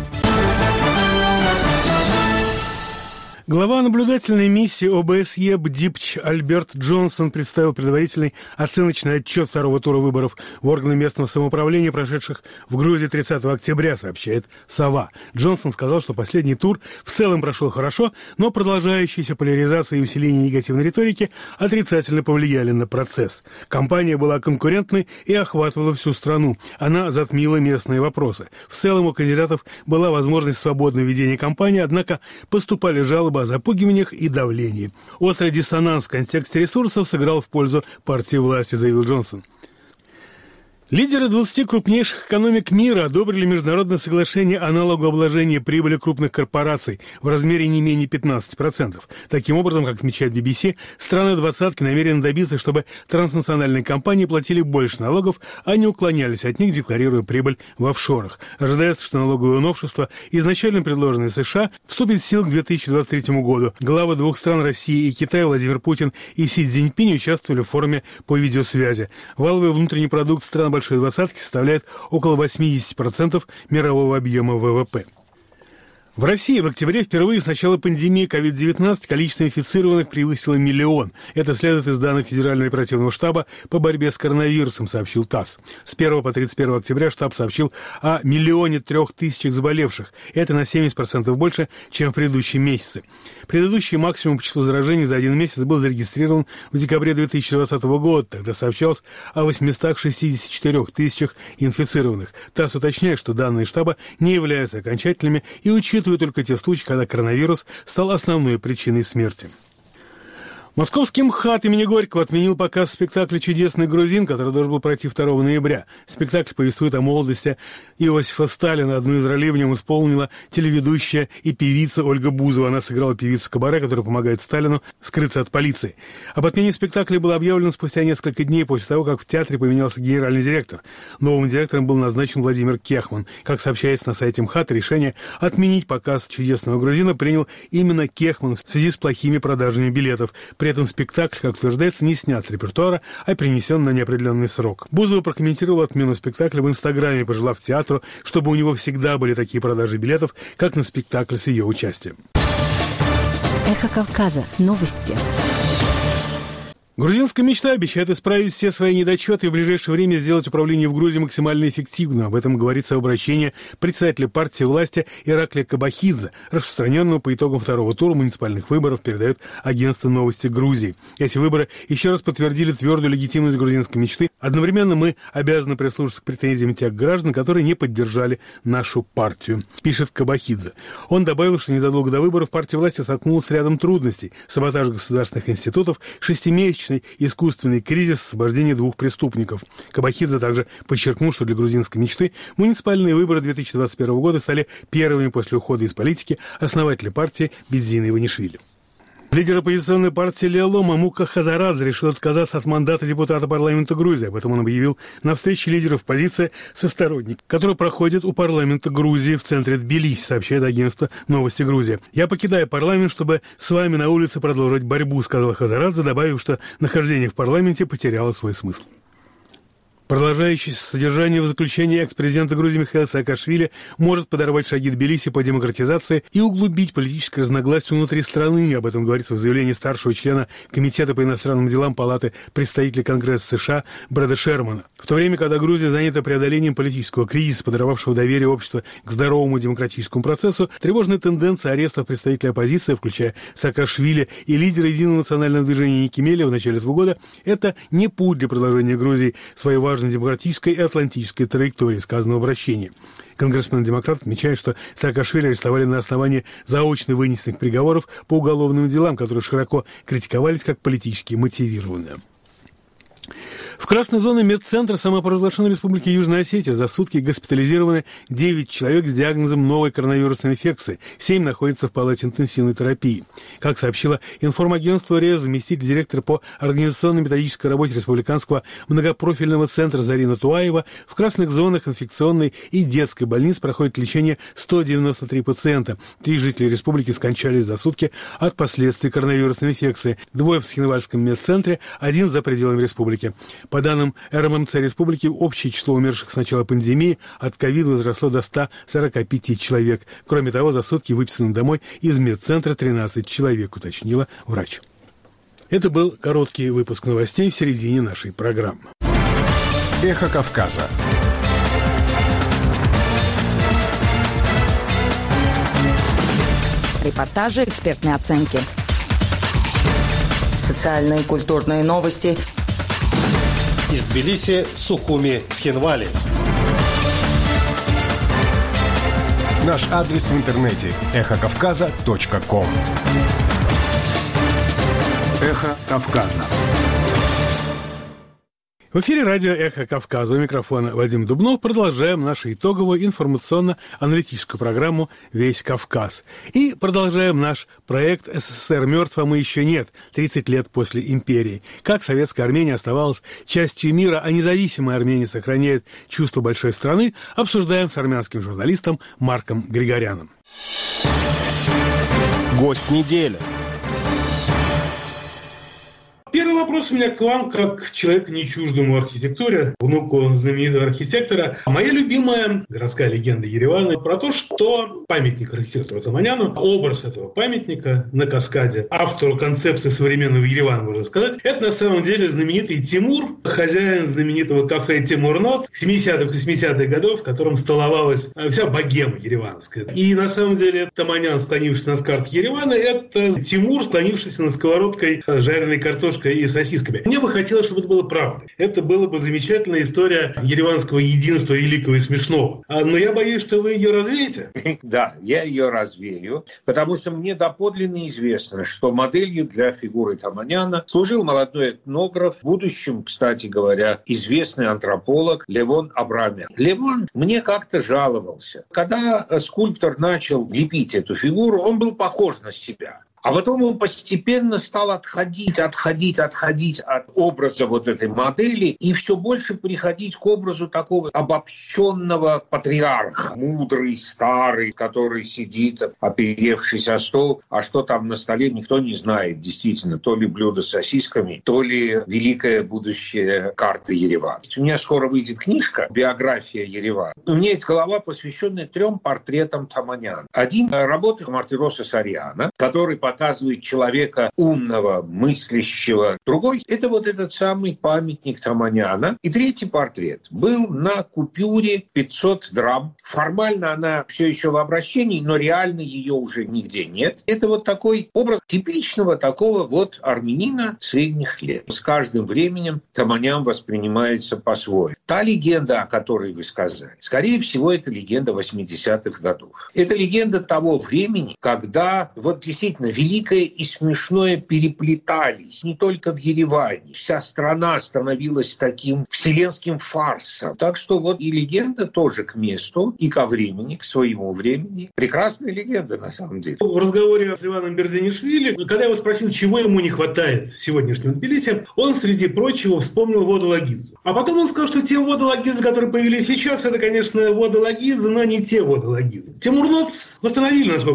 Глава наблюдательной миссии ОБСЕ БДИПЧ Альберт Джонсон представил предварительный оценочный отчет второго тура выборов в органы местного самоуправления, прошедших в Грузии тридцатого октября, сообщает «Сова». Джонсон сказал, что последний тур в целом прошел хорошо, но продолжающаяся поляризация и усиление негативной риторики отрицательно повлияли на процесс. Кампания была конкурентной и охватывала всю страну. Она затмила местные вопросы. В целом у кандидатов была возможность свободного ведения кампании, однако поступали жалобы о запугиваниях и давлении. Острый диссонанс в контексте ресурсов сыграл в пользу партии власти, заявил Джонсон. Лидеры двадцати крупнейших экономик мира одобрили международное соглашение о налогообложении прибыли крупных корпораций в размере не менее пятнадцати процентов. Таким образом, как отмечает би би си, страны двадцатки намерены добиться, чтобы транснациональные компании платили больше налогов, а не уклонялись от них, декларируя прибыль в офшорах. Ожидается, что налоговое новшество, изначально предложенное США, вступит в силу к две тысячи двадцать третьему году. Главы двух стран, России и Китая, Владимир Путин и Си Цзиньпинь, участвовали в форуме по видеосвязи. Валовый внутренний продукт стран большой двадцатки составляет около восемьдесят процентов мирового объема вэ вэ пэ. В России в октябре впервые с начала пандемии ковид девятнадцать количество инфицированных превысило миллион. Это следует из данных Федерального оперативного штаба по борьбе с коронавирусом, сообщил ТАСС. С первого по тридцать первое октября штаб сообщил о миллионе трех тысячах заболевших. Это на семьдесят процентов больше, чем в предыдущие месяцы. Предыдущий максимум по числу заражений за один месяц был зарегистрирован в декабре две тысячи двадцатого года. Тогда сообщалось о восьмистах шестидесяти четырёх тысячах инфицированных. ТАСС уточняет, что данные штаба не являются окончательными и учитывают только те случаи, когда коронавирус стал основной причиной смерти. Московский МХАТ имени Горького отменил показ спектакля «Чудесный грузин», который должен был пройти второго ноября. Спектакль повествует о молодости Иосифа Сталина. Одну из ролей в нем исполнила телеведущая и певица Ольга Бузова. Она сыграла певицу кабаре, которая помогает Сталину скрыться от полиции. Об отмене спектакля было объявлено спустя несколько дней после того, как в театре поменялся генеральный директор. Новым директором был назначен Владимир Кехман. Как сообщается на сайте МХАТ, решение отменить показ «Чудесного грузина» принял именно Кехман в связи с плохими продажами билетов. При этом спектакль, как утверждается, не снят с репертуара, а перенесен на неопределенный срок. Бузова прокомментировала отмену спектакля в Инстаграме, пожелав театру, чтобы у него всегда были такие продажи билетов, как на спектакль с ее участием. Эхо Кавказа. Новости. Грузинская мечта обещает исправить все свои недочеты и в ближайшее время сделать управление в Грузии максимально эффективным. Об этом говорится в обращении председателя партии власти Ираклия Кабахидзе, распространенного по итогам второго тура муниципальных выборов, передает агентство «Новости Грузии». Эти выборы еще раз подтвердили твердую легитимность грузинской мечты. Одновременно мы обязаны прислушаться к претензиям тех граждан, которые не поддержали нашу партию, пишет Кабахидзе. Он добавил, что незадолго до выборов партия власти столкнулась с рядом трудностей: саботаж государственных институтов, шестимесячный искусственный кризис, освобождения двух преступников. Кабахидзе также подчеркнул, что для грузинской мечты муниципальные выборы две тысячи двадцать первого года стали первыми после ухода из политики основателя партии Бидзина Иванишвили. Лидер оппозиционной партии Лело Мамука Хазарадзе решил отказаться от мандата депутата парламента Грузии. Об этом он объявил на встрече лидеров оппозиции со сторонниками, которая проходит у парламента Грузии в центре Тбилиси, сообщает агентство «Новости Грузии». «Я покидаю парламент, чтобы с вами на улице продолжить борьбу», сказал Хазарадзе, добавив, что нахождение в парламенте потеряло свой смысл. Продолжающееся содержание в заключении экс-президента Грузии Михаила Саакашвили может подорвать шаги Тбилиси по демократизации и углубить политическое разногласие внутри страны. Об этом говорится в заявлении старшего члена Комитета по иностранным делам Палаты представителей Конгресса США Брэда Шермана. В то время, когда Грузия занята преодолением политического кризиса, подорвавшего доверие общества к здоровому демократическому процессу, тревожная тенденция арестов представителей оппозиции, включая Саакашвили и лидера Единого национального движения Ники Мелли в начале этого года, это не путь для продолжения Грузии своей важной демократической и атлантической траектории, сказано в обращении. Конгрессмен-демократ отмечает, что Саакашвили арестовали на основании заочно вынесенных приговоров по уголовным делам, которые широко критиковались как политически мотивированные. В красной зоне медцентра самопровозглашенной Республики Южная Осетия за сутки госпитализированы девять человек с диагнозом новой коронавирусной инфекции. семь находятся в палате интенсивной терапии. Как сообщила информагентство РИА, заместитель директора по организационно-методической работе Республиканского многопрофильного центра Зарина Туаева, в красных зонах инфекционной и детской больниц проходит лечение сто девяносто три пациента. Три жителя республики скончались за сутки от последствий коронавирусной инфекции. Двое в Схинвальском медцентре, один за пределами республики. По данным эр эм эм цэ республики, общее число умерших с начала пандемии от ковида возросло до ста сорока пяти человек. Кроме того, за сутки выписаны домой из медцентра тринадцать человек, уточнила врач. Это был короткий выпуск новостей в середине нашей программы. Эхо Кавказа. Репортажи, экспертные оценки. Социальные и культурные новости. Из Тбилиси, Сухуми, Цхинвали. Наш адрес в интернете эхо кавказа точка ком. Эхо Кавказа. В эфире радио «Эхо Кавказа». У микрофона Вадим Дубнов. Продолжаем нашу итоговую информационно-аналитическую программу «Весь Кавказ». И продолжаем наш проект «СССР мертв, а мы еще нет. тридцать лет после империи». Как советская Армения оставалась частью мира, а независимая Армения сохраняет чувство большой страны, обсуждаем с армянским журналистом Марком Григоряном. Гость недели. Первый вопрос у меня к вам, как к человеку не чуждому архитектуре, внуку знаменитого архитектора. Моя любимая городская легенда Еревана про то, что памятник архитектору Таманяну, образ этого памятника на каскаде, автору концепции современного Еревана, можно сказать, это на самом деле знаменитый Тимур, хозяин знаменитого кафе «Тимур-Нот» семидесятых и восьмидесятых годов, в котором столовалась вся богема ереванская. И на самом деле Таманян, склонившийся над картой Еревана, это Тимур, склонившийся над сковородкой жареной картошкой и сосисками. Мне бы хотелось, чтобы это было правдой. Это была бы замечательная история ереванского единства великого и смешного. Но я боюсь, что вы ее развеете. Да, я ее развею, потому что мне доподлинно известно, что моделью для фигуры Таманяна служил молодой этнограф, в будущем, кстати говоря, известный антрополог Левон Абрамян. Левон мне как-то жаловался. Когда скульптор начал лепить эту фигуру, он был похож на себя. А потом он постепенно стал отходить, отходить, отходить от образа вот этой модели и все больше приходить к образу такого обобщенного патриарха. Мудрый, старый, который сидит, оперевшись о стол. А что там на столе, никто не знает. Действительно, то ли блюдо с сосисками, то ли великое будущее карты Еревана. У меня скоро выйдет книжка «Биография Еревана». У меня есть глава, посвященная трем портретам Таманяна. Один — работа Мартироса Сарьяна, который показывает человека умного, мыслящего. Другой — это вот этот самый памятник Таманяна. И третий портрет был на купюре пятьсот драм. Формально она все еще в обращении, но реально ее уже нигде нет. Это вот такой образ типичного такого вот армянина средних лет. С каждым временем Таманян воспринимается по-своему. Та легенда, о которой вы сказали, скорее всего, это легенда восьмидесятых годов. Это легенда того времени, когда вот действительно великое и смешное переплетались не только в Ереване. Вся страна становилась таким вселенским фарсом. Так что вот и легенда тоже к месту, и ко времени, к своему времени. Прекрасная легенда, на самом деле. В разговоре с Ливаном Бердинишвили, когда я его спросил, чего ему не хватает в сегодняшнем Тбилиси, он, среди прочего, вспомнил воду Лагидзе. А потом он сказал, что те воды Лагидзе, которые появились сейчас, это, конечно, воды Лагидзе, но не те воды Лагидзе. Тимур-Нот восстановили, насколько я знаю.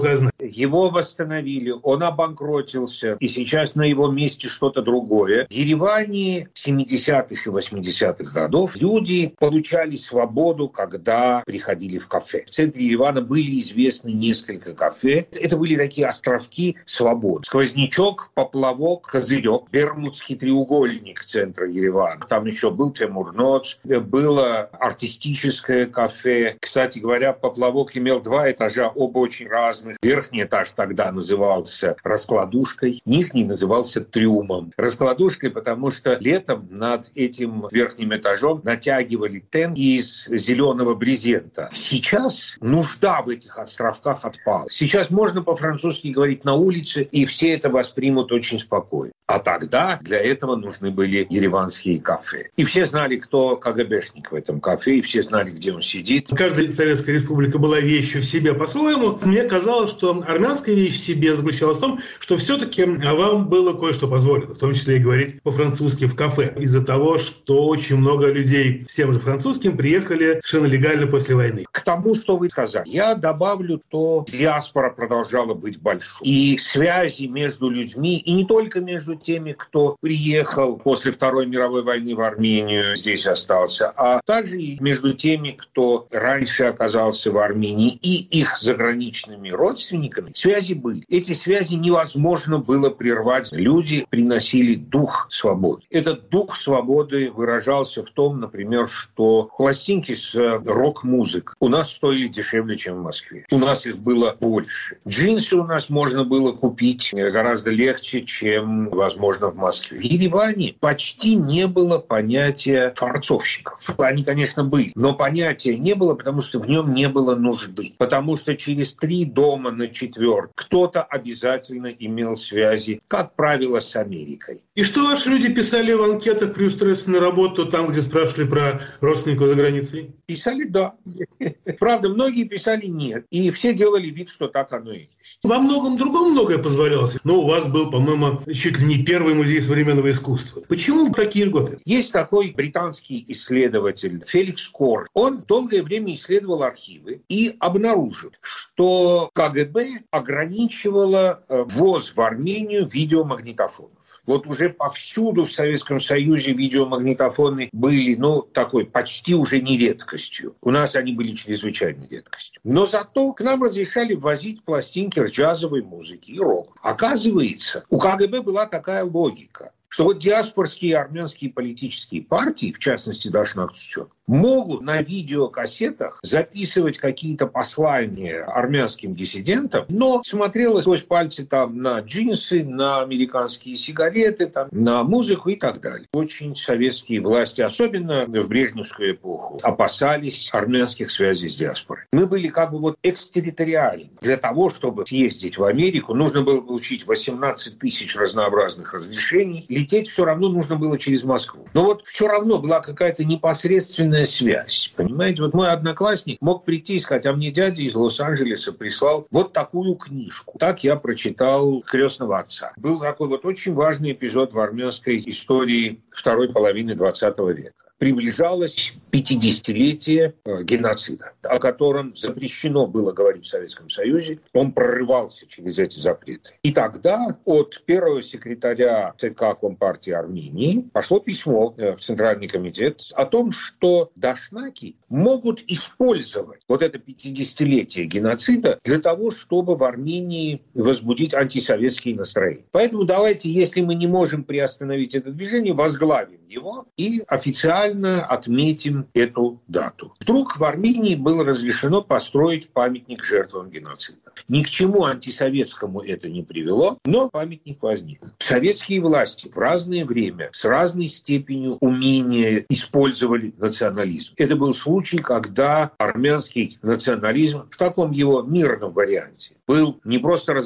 его восстановили, он обанкротился, и сейчас на его месте что-то другое. В Ереване семидесятых и восьмидесятых годов люди получали свободу, когда приходили в кафе. В центре Еревана были известны несколько кафе. Это были такие островки свободы. Сквознячок, поплавок, козырек, Бермудский треугольник центра Еревана. Там еще был Темур-Ноц, было артистическое кафе. Кстати говоря, поплавок имел два этажа, оба очень разных. Верхний этаж тогда назывался раскладушкой, нижний назывался трюмом. Раскладушкой, потому что летом над этим верхним этажом натягивали тент из зеленого брезента. Сейчас нужда в этих островках отпала. Сейчас можно по-французски говорить на улице, и все это воспримут очень спокойно. А тогда для этого нужны были ереванские кафе. И все знали, кто КГБшник в этом кафе, и все знали, где он сидит. Каждая советская республика была вещью в себе по-своему. Мне казалось, что армянская вещь в себе заключалась в том, что все-таки вам было кое-что позволено, в том числе и говорить по-французски в кафе. Из-за того, что очень много людей с тем же французским приехали совершенно легально после войны. К тому, что вы сказали, я добавлю, что диаспора продолжала быть большой. И связи между людьми, и не только между теми, кто приехал после Второй мировой войны в Армению, здесь остался, а также и между теми, кто раньше оказался в Армении, и их заграничными родственниками, связи были. Эти связи невозможно было прервать. Люди приносили дух свободы. Этот дух свободы выражался в том, например, что пластинки с рок-музыкой у нас стоили дешевле, чем в Москве. У нас их было больше. Джинсы у нас можно было купить гораздо легче, чем в возможно, в Москве. В Ереване почти не было понятия форцовщиков. Они, конечно, были, но понятия не было, потому что в нем не было нужды. Потому что через три дома на четвертый кто-то обязательно имел связи, как правило, с Америкой. И что ваши люди писали в анкетах при устройстве на работу, там, где спрашивали про родственников за границей? Писали «да». Правда, многие писали «нет». И все делали вид, что так оно и есть. Во многом другом многое позволялось. Но у вас был, по-моему, чуть ли не первый музей современного искусства. Почему такие льготы? Есть такой британский исследователь Феликс Корр. Он долгое время исследовал архивы и обнаружил, что КГБ ограничивало ввоз в Армению видеомагнитофонов. Вот уже повсюду в Советском Союзе видеомагнитофоны были, ну, такой почти уже не редкостью. У нас они были чрезвычайной редкостью. Но зато к нам разрешали ввозить пластинки джазовой музыки и рок. Оказывается, у КГБ была такая логика, что вот диаспорские армянские политические партии, в частности Дашнак Цутён, могут на видеокассетах записывать какие-то послания армянским диссидентам, но смотрелось сквозь пальцы там на джинсы, на американские сигареты, там, на музыку и так далее. Очень советские власти, особенно в брежневскую эпоху, опасались армянских связей с диаспорой. Мы были как бы вот экстерриториальны. Для того, чтобы съездить в Америку, нужно было получить восемнадцать тысяч разнообразных разрешений. Лететь все равно нужно было через Москву. Но вот все равно была какая-то непосредственная связь. Понимаете, вот мой одноклассник мог прийти и сказать, а мне дядя из Лос-Анджелеса прислал вот такую книжку. Так я прочитал «Крестного отца». Был такой вот очень важный эпизод в армянской истории второй половины двадцатого века. Приближалось пятидесятилетие геноцида, о котором запрещено было говорить в Советском Союзе. Он прорывался через эти запреты. И тогда от первого секретаря ЦК Компартии Армении пошло письмо в Центральный комитет о том, что дашнаки могут использовать вот это пятидесятилетие геноцида для того, чтобы в Армении возбудить антисоветские настроения. Поэтому давайте, если мы не можем приостановить это движение, возглавим его и официально отметим эту дату. Вдруг в Армении было разрешено построить памятник жертвам геноцида. Ни к чему антисоветскому это не привело, но памятник возник. Советские власти в разное время с разной степенью умения использовали национализм. Это был случай, когда армянский национализм в таком его мирном варианте был не просто развит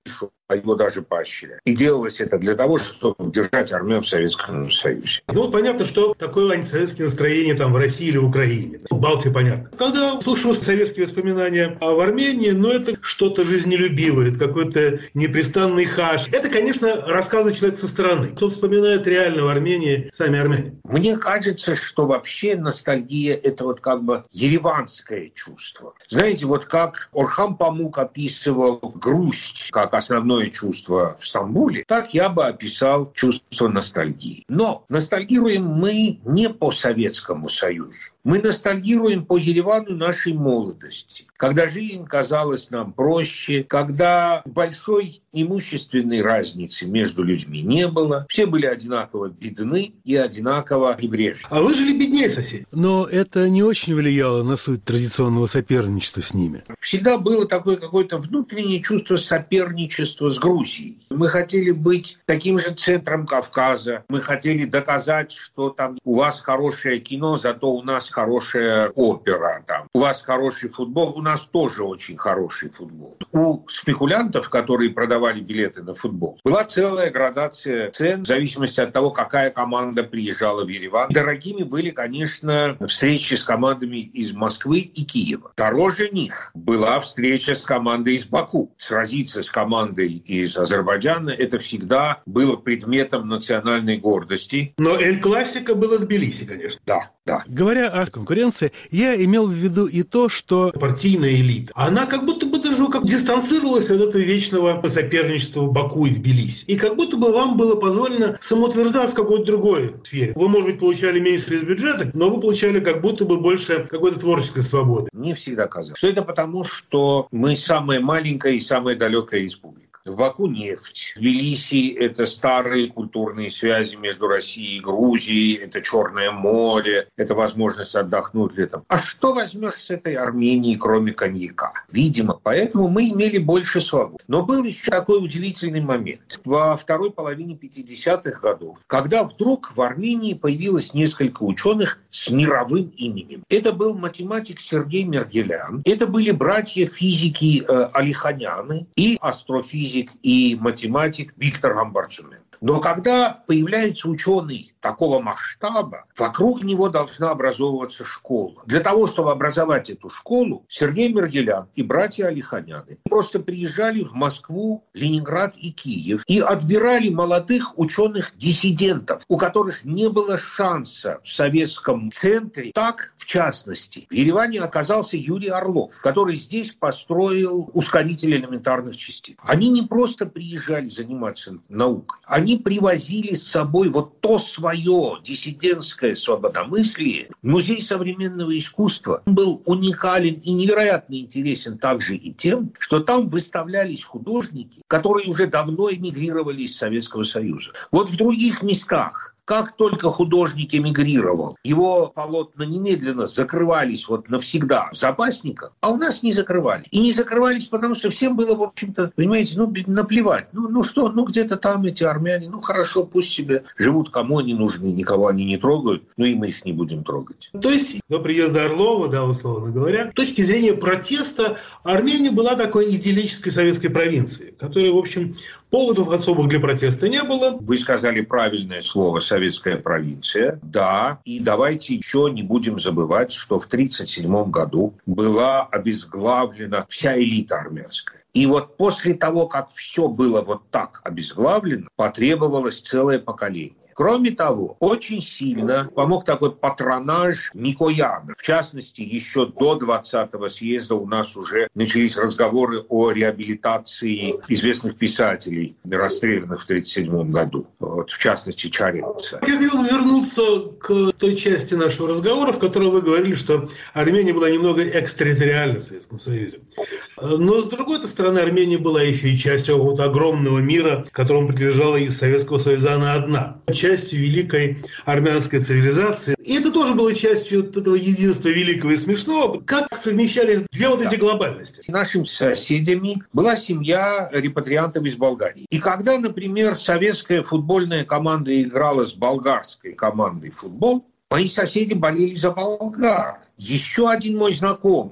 а его даже поощряли. И делалось это для того, чтобы держать армян в Советском Союзе. Ну вот понятно, что такое антисоветское настроение там в России или в Украине. В Балтии понятно. Когда слушаю советские воспоминания о Армении, ну это что-то жизнелюбивое, это какой-то непрестанный хаш. Это, конечно, рассказывает человек со стороны. Кто вспоминает реально в Армении сами армяне? Мне кажется, что вообще ностальгия – это вот как бы ереванское чувство. Знаете, вот как Орхан Памук описывал грусть как основное чувство в Стамбуле, так я бы описал чувство ностальгии. Но ностальгируем мы не по Советскому Союзу. Мы ностальгируем по Еревану нашей молодости, когда жизнь казалась нам проще, когда большой имущественной разницы между людьми не было, все были одинаково бедны и одинаково небрежны. А вы жили беднее соседей. Но это не очень влияло на суть традиционного соперничества с ними. Всегда было такое какое-то внутреннее чувство соперничества с Грузией. Мы хотели быть таким же центром Кавказа, мы хотели доказать, что там у вас хорошее кино, зато у нас хорошая опера, там. У вас хороший футбол, у нас тоже очень хороший футбол. У спекулянтов, которые продавали билеты на футбол, была целая градация цен в зависимости от того, какая команда приезжала в Ереван. Дорогими были, конечно, встречи с командами из Москвы и Киева. Дороже них была встреча с командой из Баку. Сразиться с командой из Азербайджана — это всегда было предметом национальной гордости. Но Эль-Классико было в Тбилиси, конечно. Да, да. Говоря о конкуренции, я имел в виду и то, что партийная элита, она как будто бы даже как дистанцировалась от этого вечного соперничества в Баку и в Тбилиси. И как будто бы вам было позволено самоутверждаться в какой-то другой сфере. Вы, может быть, получали меньше из бюджета, но вы получали как будто бы больше какой-то творческой свободы. Мне всегда казалось, что это потому, что мы самая маленькая и самая далекая республика. В Баку нефть. В Тбилиси это старые культурные связи между Россией и Грузией, это Черное море, это возможность отдохнуть летом. А что возьмешь с этой Армении, кроме коньяка? Видимо, поэтому мы имели больше свобод. Но был еще такой удивительный момент. Во второй половине пятидесятых годов, когда вдруг в Армении появилось несколько ученых с мировым именем. Это был математик Сергей Мергелян, это были братья-физики э, Алиханяны и астрофизик и математик Виктор Гамбарцумен. Но когда появляется ученый такого масштаба, вокруг него должна образовываться школа. Для того, чтобы образовать эту школу, Сергей Мергелян и братья Алиханяны просто приезжали в Москву, Ленинград и Киев и отбирали молодых ученых-диссидентов, у которых не было шанса в советском центре. Так, в частности, в Ереване оказался Юрий Орлов, который здесь построил ускоритель элементарных частиц. Они не просто приезжали заниматься наукой, они привозили с собой вот то свое диссидентское свободомыслие. Музей современного искусства был уникален и невероятно интересен также и тем, что там выставлялись художники, которые уже давно эмигрировали из Советского Союза. Вот в других местах, как только художник эмигрировал, его полотна немедленно закрывались вот навсегда в запасниках, а у нас не закрывали. И не закрывались, потому что всем было, в общем-то, понимаете, ну, наплевать. Ну, ну что, ну где-то там эти армяне, ну хорошо, пусть себе живут, кому они нужны, никого они не трогают, ну и мы их не будем трогать. То есть до приезда Орлова, да, условно говоря, с точки зрения протеста, Армения была такой идиллической советской провинцией, которой, в общем, поводов особых для протеста не было. Вы сказали правильное слово — советская провинция. Да, и давайте еще не будем забывать, что в тридцать седьмом году была обезглавлена вся элита армянская. И вот после того, как все было вот так обезглавлено, потребовалось целое поколение. Кроме того, очень сильно помог такой патронаж Микояна. В частности, еще до двадцатого съезда у нас уже начались разговоры о реабилитации известных писателей, расстрелянных в тридцать седьмом году. Вот, в частности, Чаренца. Я хотел бы вернуться к той части нашего разговора, в которой вы говорили, что Армения была немного экстерриториальна в Советском Союзе. Но, с другой стороны, Армения была еще и частью какого-то огромного мира, которому принадлежала из Советского Союза она одна. Частью великой армянской цивилизации. И это тоже было частью этого единства великого и смешного. Как совмещались две вот эти глобальности? Нашими соседями была семья репатриантов из Болгарии. И когда, например, советская футбольная команда играла с болгарской командой в футбол, мои соседи болели за болгар. Еще один мой знакомый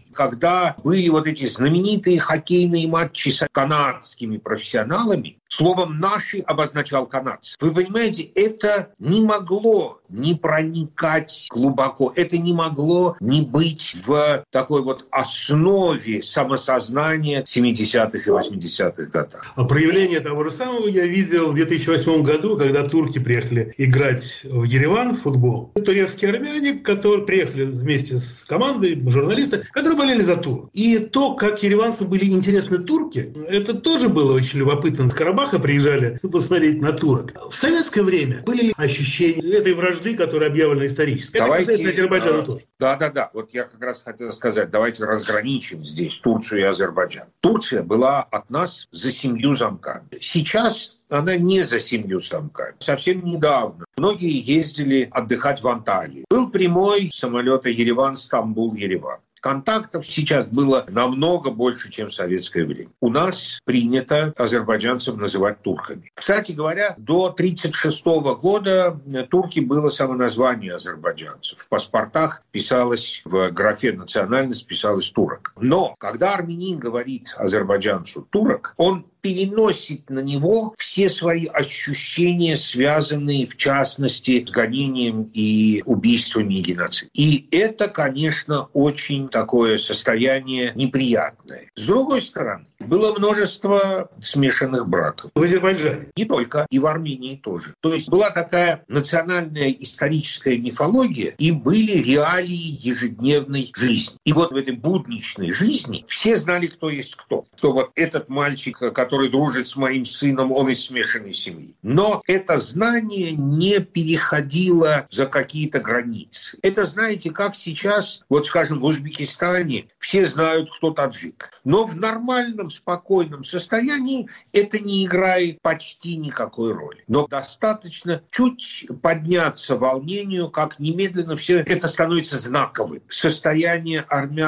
Когда были вот эти знаменитые хоккейные матчи с канадскими профессионалами, словом «наши» обозначал канадцев. Вы понимаете, это не могло не проникать глубоко, это не могло не быть в такой вот основе самосознания семидесятых и восьмидесятых годах. А проявление того же самого я видел в две тысячи восьмом году, когда турки приехали играть в Ереван в футбол. Турецкие армяне, которые приехали вместе с командой, журналисты, которые болели за Тур. И то, как ереванцам были интересны турки, это тоже было очень любопытно. С Карабаха приезжали посмотреть на турок. В советское время были ли ощущения этой вражды, которая объявлена исторической? Это давайте, касается Азербайджана а, тоже. Да-да-да. Вот я как раз хотел сказать, давайте разграничим здесь Турцию и Азербайджан. Турция была от нас за семью замками. Сейчас она не за семью замками. Совсем недавно многие ездили отдыхать в Анталию. Был прямой самолета Ереван, Стамбул, Ереван. Контактов сейчас было намного больше, чем в советское время. У нас принято азербайджанцев называть турками. Кстати говоря, до тридцать шестого года турки было самоназвание азербайджанцев. В паспортах писалось, в графе национальность писалось турок. Но когда армянин говорит азербайджанцу турок, он переносит на него все свои ощущения, связанные, в частности, с гонением и убийствами и геноцидом. И это, конечно, очень такое состояние неприятное. С другой стороны, было множество смешанных браков. В Азербайджане? Не только, и в Армении тоже. То есть была такая национальная историческая мифология, и были реалии ежедневной жизни. И вот в этой будничной жизни все знали, кто есть кто. Что вот этот мальчик, который дружит с моим сыном, он из смешанной семьи. Но это знание не переходило за какие-то границы. Это, знаете, как сейчас, вот скажем, в Узбекистане все знают, кто таджик. Но в нормальном, спокойном состоянии это не играет почти никакой роли. Но достаточно чуть подняться волнению, как немедленно все это становится знаковым. Состояние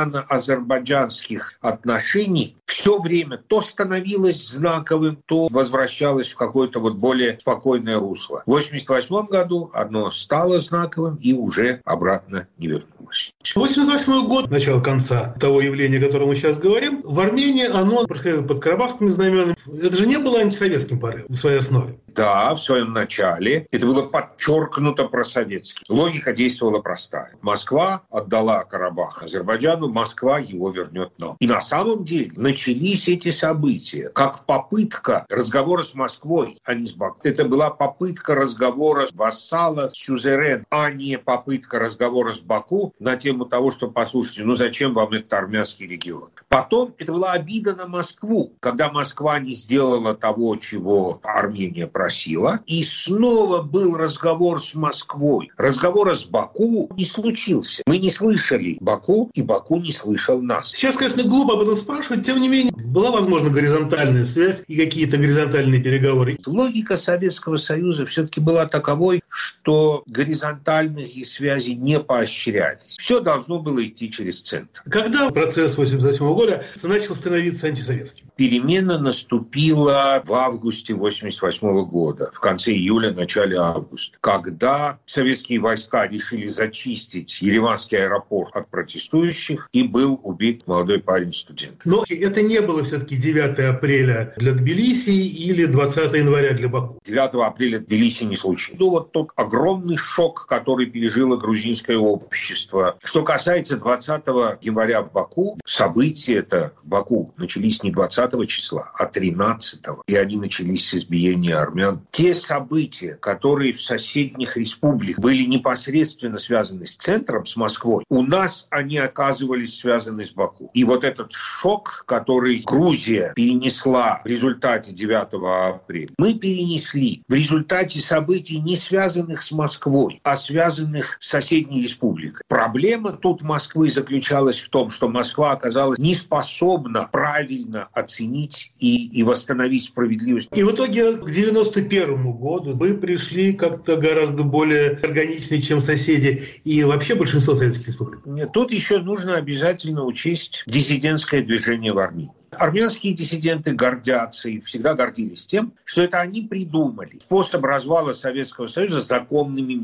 армяно-азербайджанских отношений все время то становилось знаковым, то возвращалось в какое-то вот более спокойное русло. В восемьдесят восьмом году оно стало знаковым и уже обратно не вернулось. восемьдесят восьмой год, начало конца того явления, о котором мы сейчас говорим, в Армении оно происходило под карабахскими знаменами. Это же не было антисоветским порывом в своей основе. Да, в своем начале это было подчеркнуто просоветски. Логика действовала простая. Москва отдала Карабах Азербайджану, Москва его вернет нам. И на самом деле начались эти события как попытка разговора с Москвой, а не с Баку. Это была попытка разговора вассала с сюзерен, а не попытка разговора с Баку на тему того, что, послушайте, ну зачем вам этот армянский регион? Потом это была обида на Москву, когда Москва не сделала того, чего Армения просила. И снова был разговор с Москвой. Разговора с Баку не случился. Мы не слышали Баку, и Баку не слышал нас. Сейчас, конечно, глупо об этом спрашивать, тем не менее, была, возможно, горизонтальная связь и какие-то горизонтальные переговоры. Логика Советского Союза все-таки была таковой, что горизонтальные связи не поощрялись. Все должно было идти через центр. Когда процесс восемьдесят восьмого года начал становиться антисоветским? Перемена наступила в августе восемьдесят восьмого года, в конце июля, начале августа, когда советские войска решили зачистить Ереванский аэропорт от протестующих, и был убит молодой парень-студент. Но это не было все-таки девятого апреля для Тбилиси или двадцатого января для Баку? девятого апреля в Тбилиси не случилось. Ну, вот тот огромный шок, который пережило грузинское общество. Что касается двадцатого января в Баку, события это в Баку начались не двадцатого числа, а тринадцатого. И они начались с избиения армян. Те события, которые в соседних республиках были непосредственно связаны с центром, с Москвой, у нас они оказывались связаны с Баку. И вот этот шок, который Грузия перенесла в результате девятого апреля, мы перенесли в результате событий, не связанных с Москвой, а связанных с соседней республикой. Проблема тут Москвы заключалась в том, что Москва оказалась не способна правильно оценить и, и восстановить справедливость. И в итоге к девяносто первому году мы пришли как-то гораздо более органичнее, чем соседи и вообще большинство советских республик. Нет, тут еще нужно обязательно учесть диссидентское движение в Армении. Армянские диссиденты гордятся и всегда гордились тем, что это они придумали способ развала Советского Союза законными методами.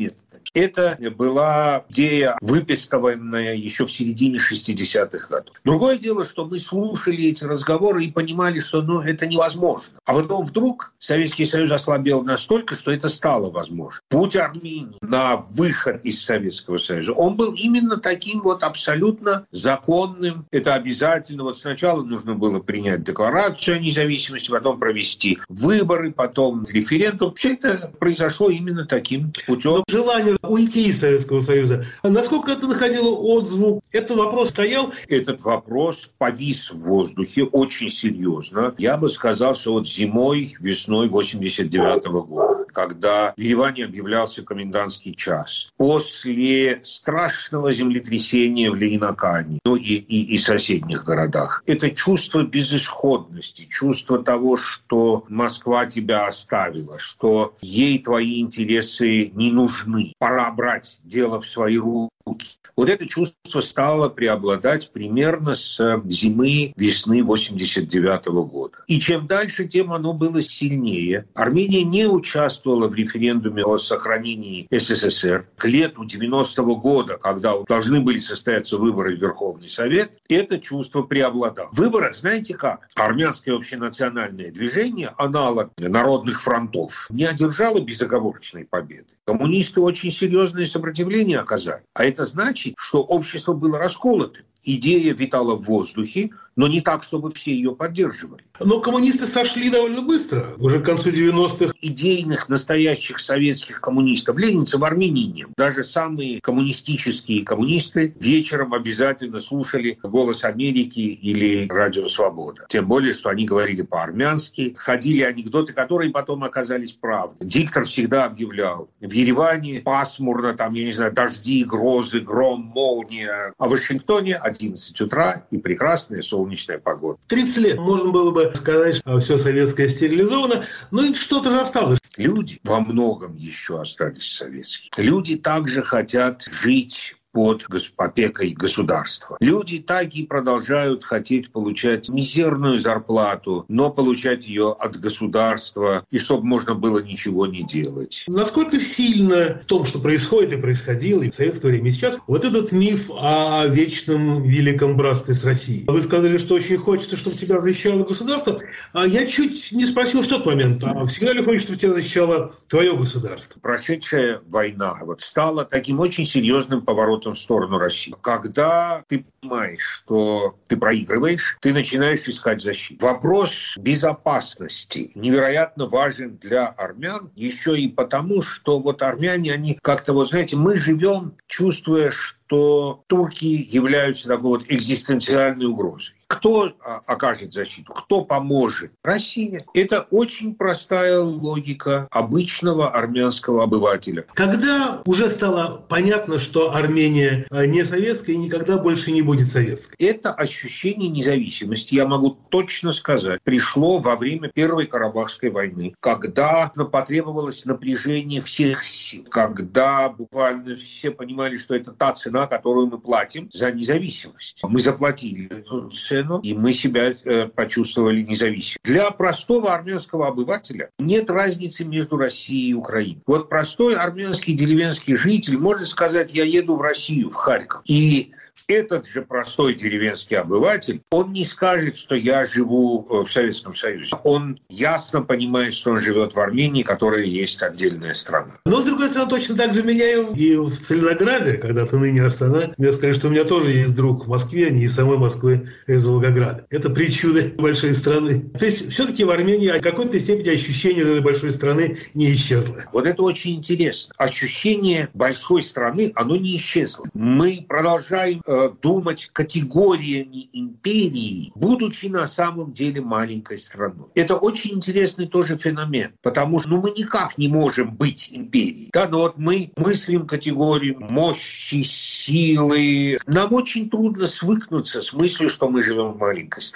Это была идея, выписанная еще в середине шестидесятых годов. Другое дело, что мы слушали эти разговоры и понимали, что ну, это невозможно. А потом вдруг Советский Союз ослабел настолько, что это стало возможно. Путь Армении на выход из Советского Союза, он был именно таким вот абсолютно законным. Это обязательно. Вот сначала нужно было принять декларацию о независимости, потом провести выборы, потом референдум. Все это произошло именно таким путем. Но желание уйти из Советского Союза, а насколько это находило отзвук? Этот вопрос стоял? Этот вопрос повис в воздухе очень серьезно. Я бы сказал, что вот зимой, весной восемьдесят девятого года, когда в Ереване объявлялся комендантский час, после страшного землетрясения в Ленинакане, ну и, и, и соседних городах, это чувство безысходности, чувство того, что Москва тебя оставила, что ей твои интересы не нужны, пора брать дело в свои руки. Вот это чувство стало преобладать примерно с зимы-весны восемьдесят девятого года. И чем дальше, тем оно было сильнее. Армения не участвовала в референдуме о сохранении СССР. К лету девяностого года, когда должны были состояться выборы в Верховный Совет, это чувство преобладало. В выборах, знаете как? Армянское общенациональное движение, аналог народных фронтов, не одержало безоговорочной победы. Коммунисты очень серьезное сопротивление оказали. А это значит, что общество было расколотым. Идея витала в воздухе, но не так, чтобы все ее поддерживали. Но коммунисты сошли довольно быстро, уже к концу девяностых. Идейных, настоящих советских коммунистов, ленинцев в Армении нет. Даже самые коммунистические коммунисты вечером обязательно слушали «Голос Америки» или «Радио Свобода». Тем более, что они говорили по-армянски, ходили анекдоты, которые потом оказались правдой. Диктор всегда объявлял: в Ереване пасмурно, там, я не знаю, дожди, грозы, гром, молния. А в Вашингтоне одиннадцать утра и прекрасная солнечная погода. тридцать лет можно было бы сказать, что все советское стерилизовано, но и что-то же осталось. Люди во многом еще остались советскими. Люди также хотят жить под опекой государства. Люди так и продолжают хотеть получать мизерную зарплату, но получать ее от государства, и чтобы можно было ничего не делать. Насколько сильно в том, что происходит и происходило и в советское время, и сейчас, вот этот миф о вечном великом братстве с Россией? Вы сказали, что очень хочется, чтобы тебя защищало государство. А я чуть не спросил в тот момент, а всегда ли хочешь, чтобы тебя защищало твое государство? Прошедшая война вот стала таким очень серьезным поворотом в сторону России. Когда ты понимаешь, что ты проигрываешь, ты начинаешь искать защиту. Вопрос безопасности невероятно важен для армян, еще и потому, что вот армяне, они как-то, вот знаете, мы живем, чувствуя, что турки являются такой вот экзистенциальной угрозой. Кто окажет защиту? Кто поможет? Россия. Это очень простая логика обычного армянского обывателя. Когда уже стало понятно, что Армения не советская и никогда больше не будет советской? Это ощущение независимости, я могу точно сказать, пришло во время Первой Карабахской войны, когда потребовалось напряжение всех сил, когда буквально все понимали, что это та цена, которую мы платим за независимость. Мы заплатили эту цену, и мы себя э, почувствовали независимыми. Для простого армянского обывателя нет разницы между Россией и Украиной. Вот простой армянский деревенский житель может сказать: я еду в Россию, в Харьков. И этот же простой деревенский обыватель, он не скажет, что я живу в Советском Союзе. Он ясно понимает, что он живет в Армении, которая есть отдельная страна. Но, с другой стороны, точно так же меня и в Целинограде, когда ты ныне Астана, мне сказали, что у меня тоже есть друг в Москве, а не из самой Москвы, а из Волгограда. Это причуды большой страны. То есть, все-таки в Армении в какой-то степени ощущение этой большой страны не исчезло. Вот это очень интересно. Ощущение большой страны, оно не исчезло. Мы продолжаем думать категориями империи, будучи на самом деле маленькой страной. Это очень интересный тоже феномен, потому что ну, мы никак не можем быть империей. Да, но вот мы мыслим категорию мощи, силы. Нам очень трудно свыкнуться с мыслью, что мы живем в маленькой стране.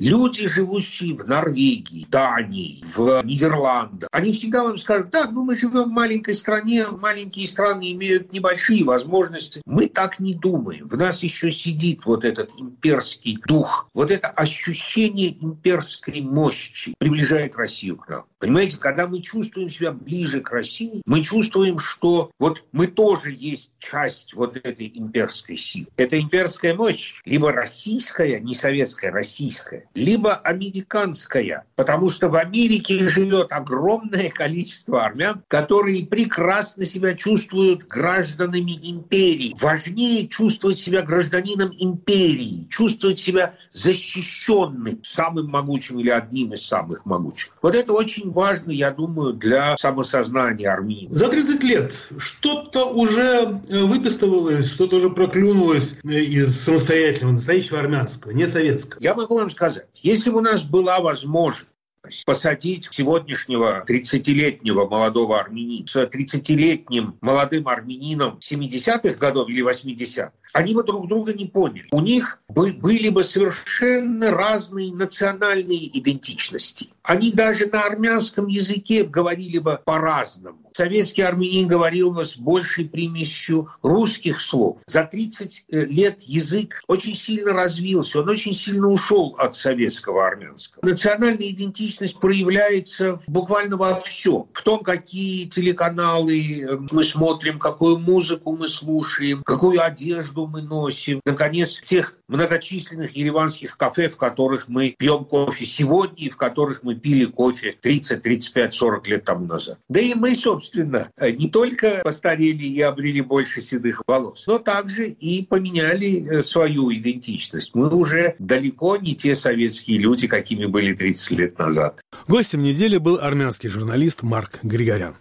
Люди, живущие в Норвегии, Дании, в Нидерландах, они всегда вам скажут: да, ну мы живем в маленькой стране, маленькие страны имеют небольшие возможности. Мы так не думаем. В нас еще сидит вот этот имперский дух, вот это ощущение имперской мощи приближает Россию к нам. Понимаете, когда мы чувствуем себя ближе к России, мы чувствуем, что вот мы тоже есть часть вот этой имперской силы. Это имперская мощь либо российская, не советская, российская, либо американская, потому что в Америке живет огромное количество армян, которые прекрасно себя чувствуют гражданами империи. Важнее чувствовать себя гражданином империи, чувствовать себя защищенным, самым могучим или одним из самых могучих. Вот это очень важно, я думаю, для самосознания армян. За тридцать лет что-то уже выпистывалось, что-то уже проклюнулось из самостоятельного, настоящего армянского, не советского. Я могу вам сказать, если бы у нас была возможность посадить сегодняшнего тридцатилетнего молодого армянина с тридцатилетним молодым армянином семидесятых годов или восьмидесятых, они бы друг друга не поняли. У них бы, были бы совершенно разные национальные идентичности. Они даже на армянском языке говорили бы по-разному. Советский армянин говорил бы с большей примесью русских слов. За тридцать лет язык очень сильно развился, он очень сильно ушел от советского армянского. Национальная идентичность проявляется буквально во всем. В том, какие телеканалы мы смотрим, какую музыку мы слушаем, какую одежду мы носим. Наконец, в тех многочисленных ереванских кафе, в которых мы пьем кофе сегодня и в которых мы пили кофе тридцать, тридцать пять, сорок лет тому назад. Да и мы, собственно, не только постарели и обрели больше седых волос, но также и поменяли свою идентичность. Мы уже далеко не те советские люди, какими были тридцать лет назад. Гостем недели был армянский журналист Марк Григорян.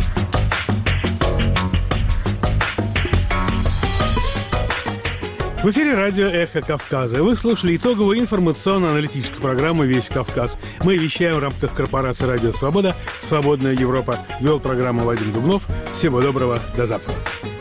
В эфире радио «Эхо Кавказа». Вы слушали итоговую информационно-аналитическую программу «Весь Кавказ». Мы вещаем в рамках корпорации «Радио Свобода». «Свободная Европа». Вел программу Вадим Дубнов. Всего доброго. До завтра.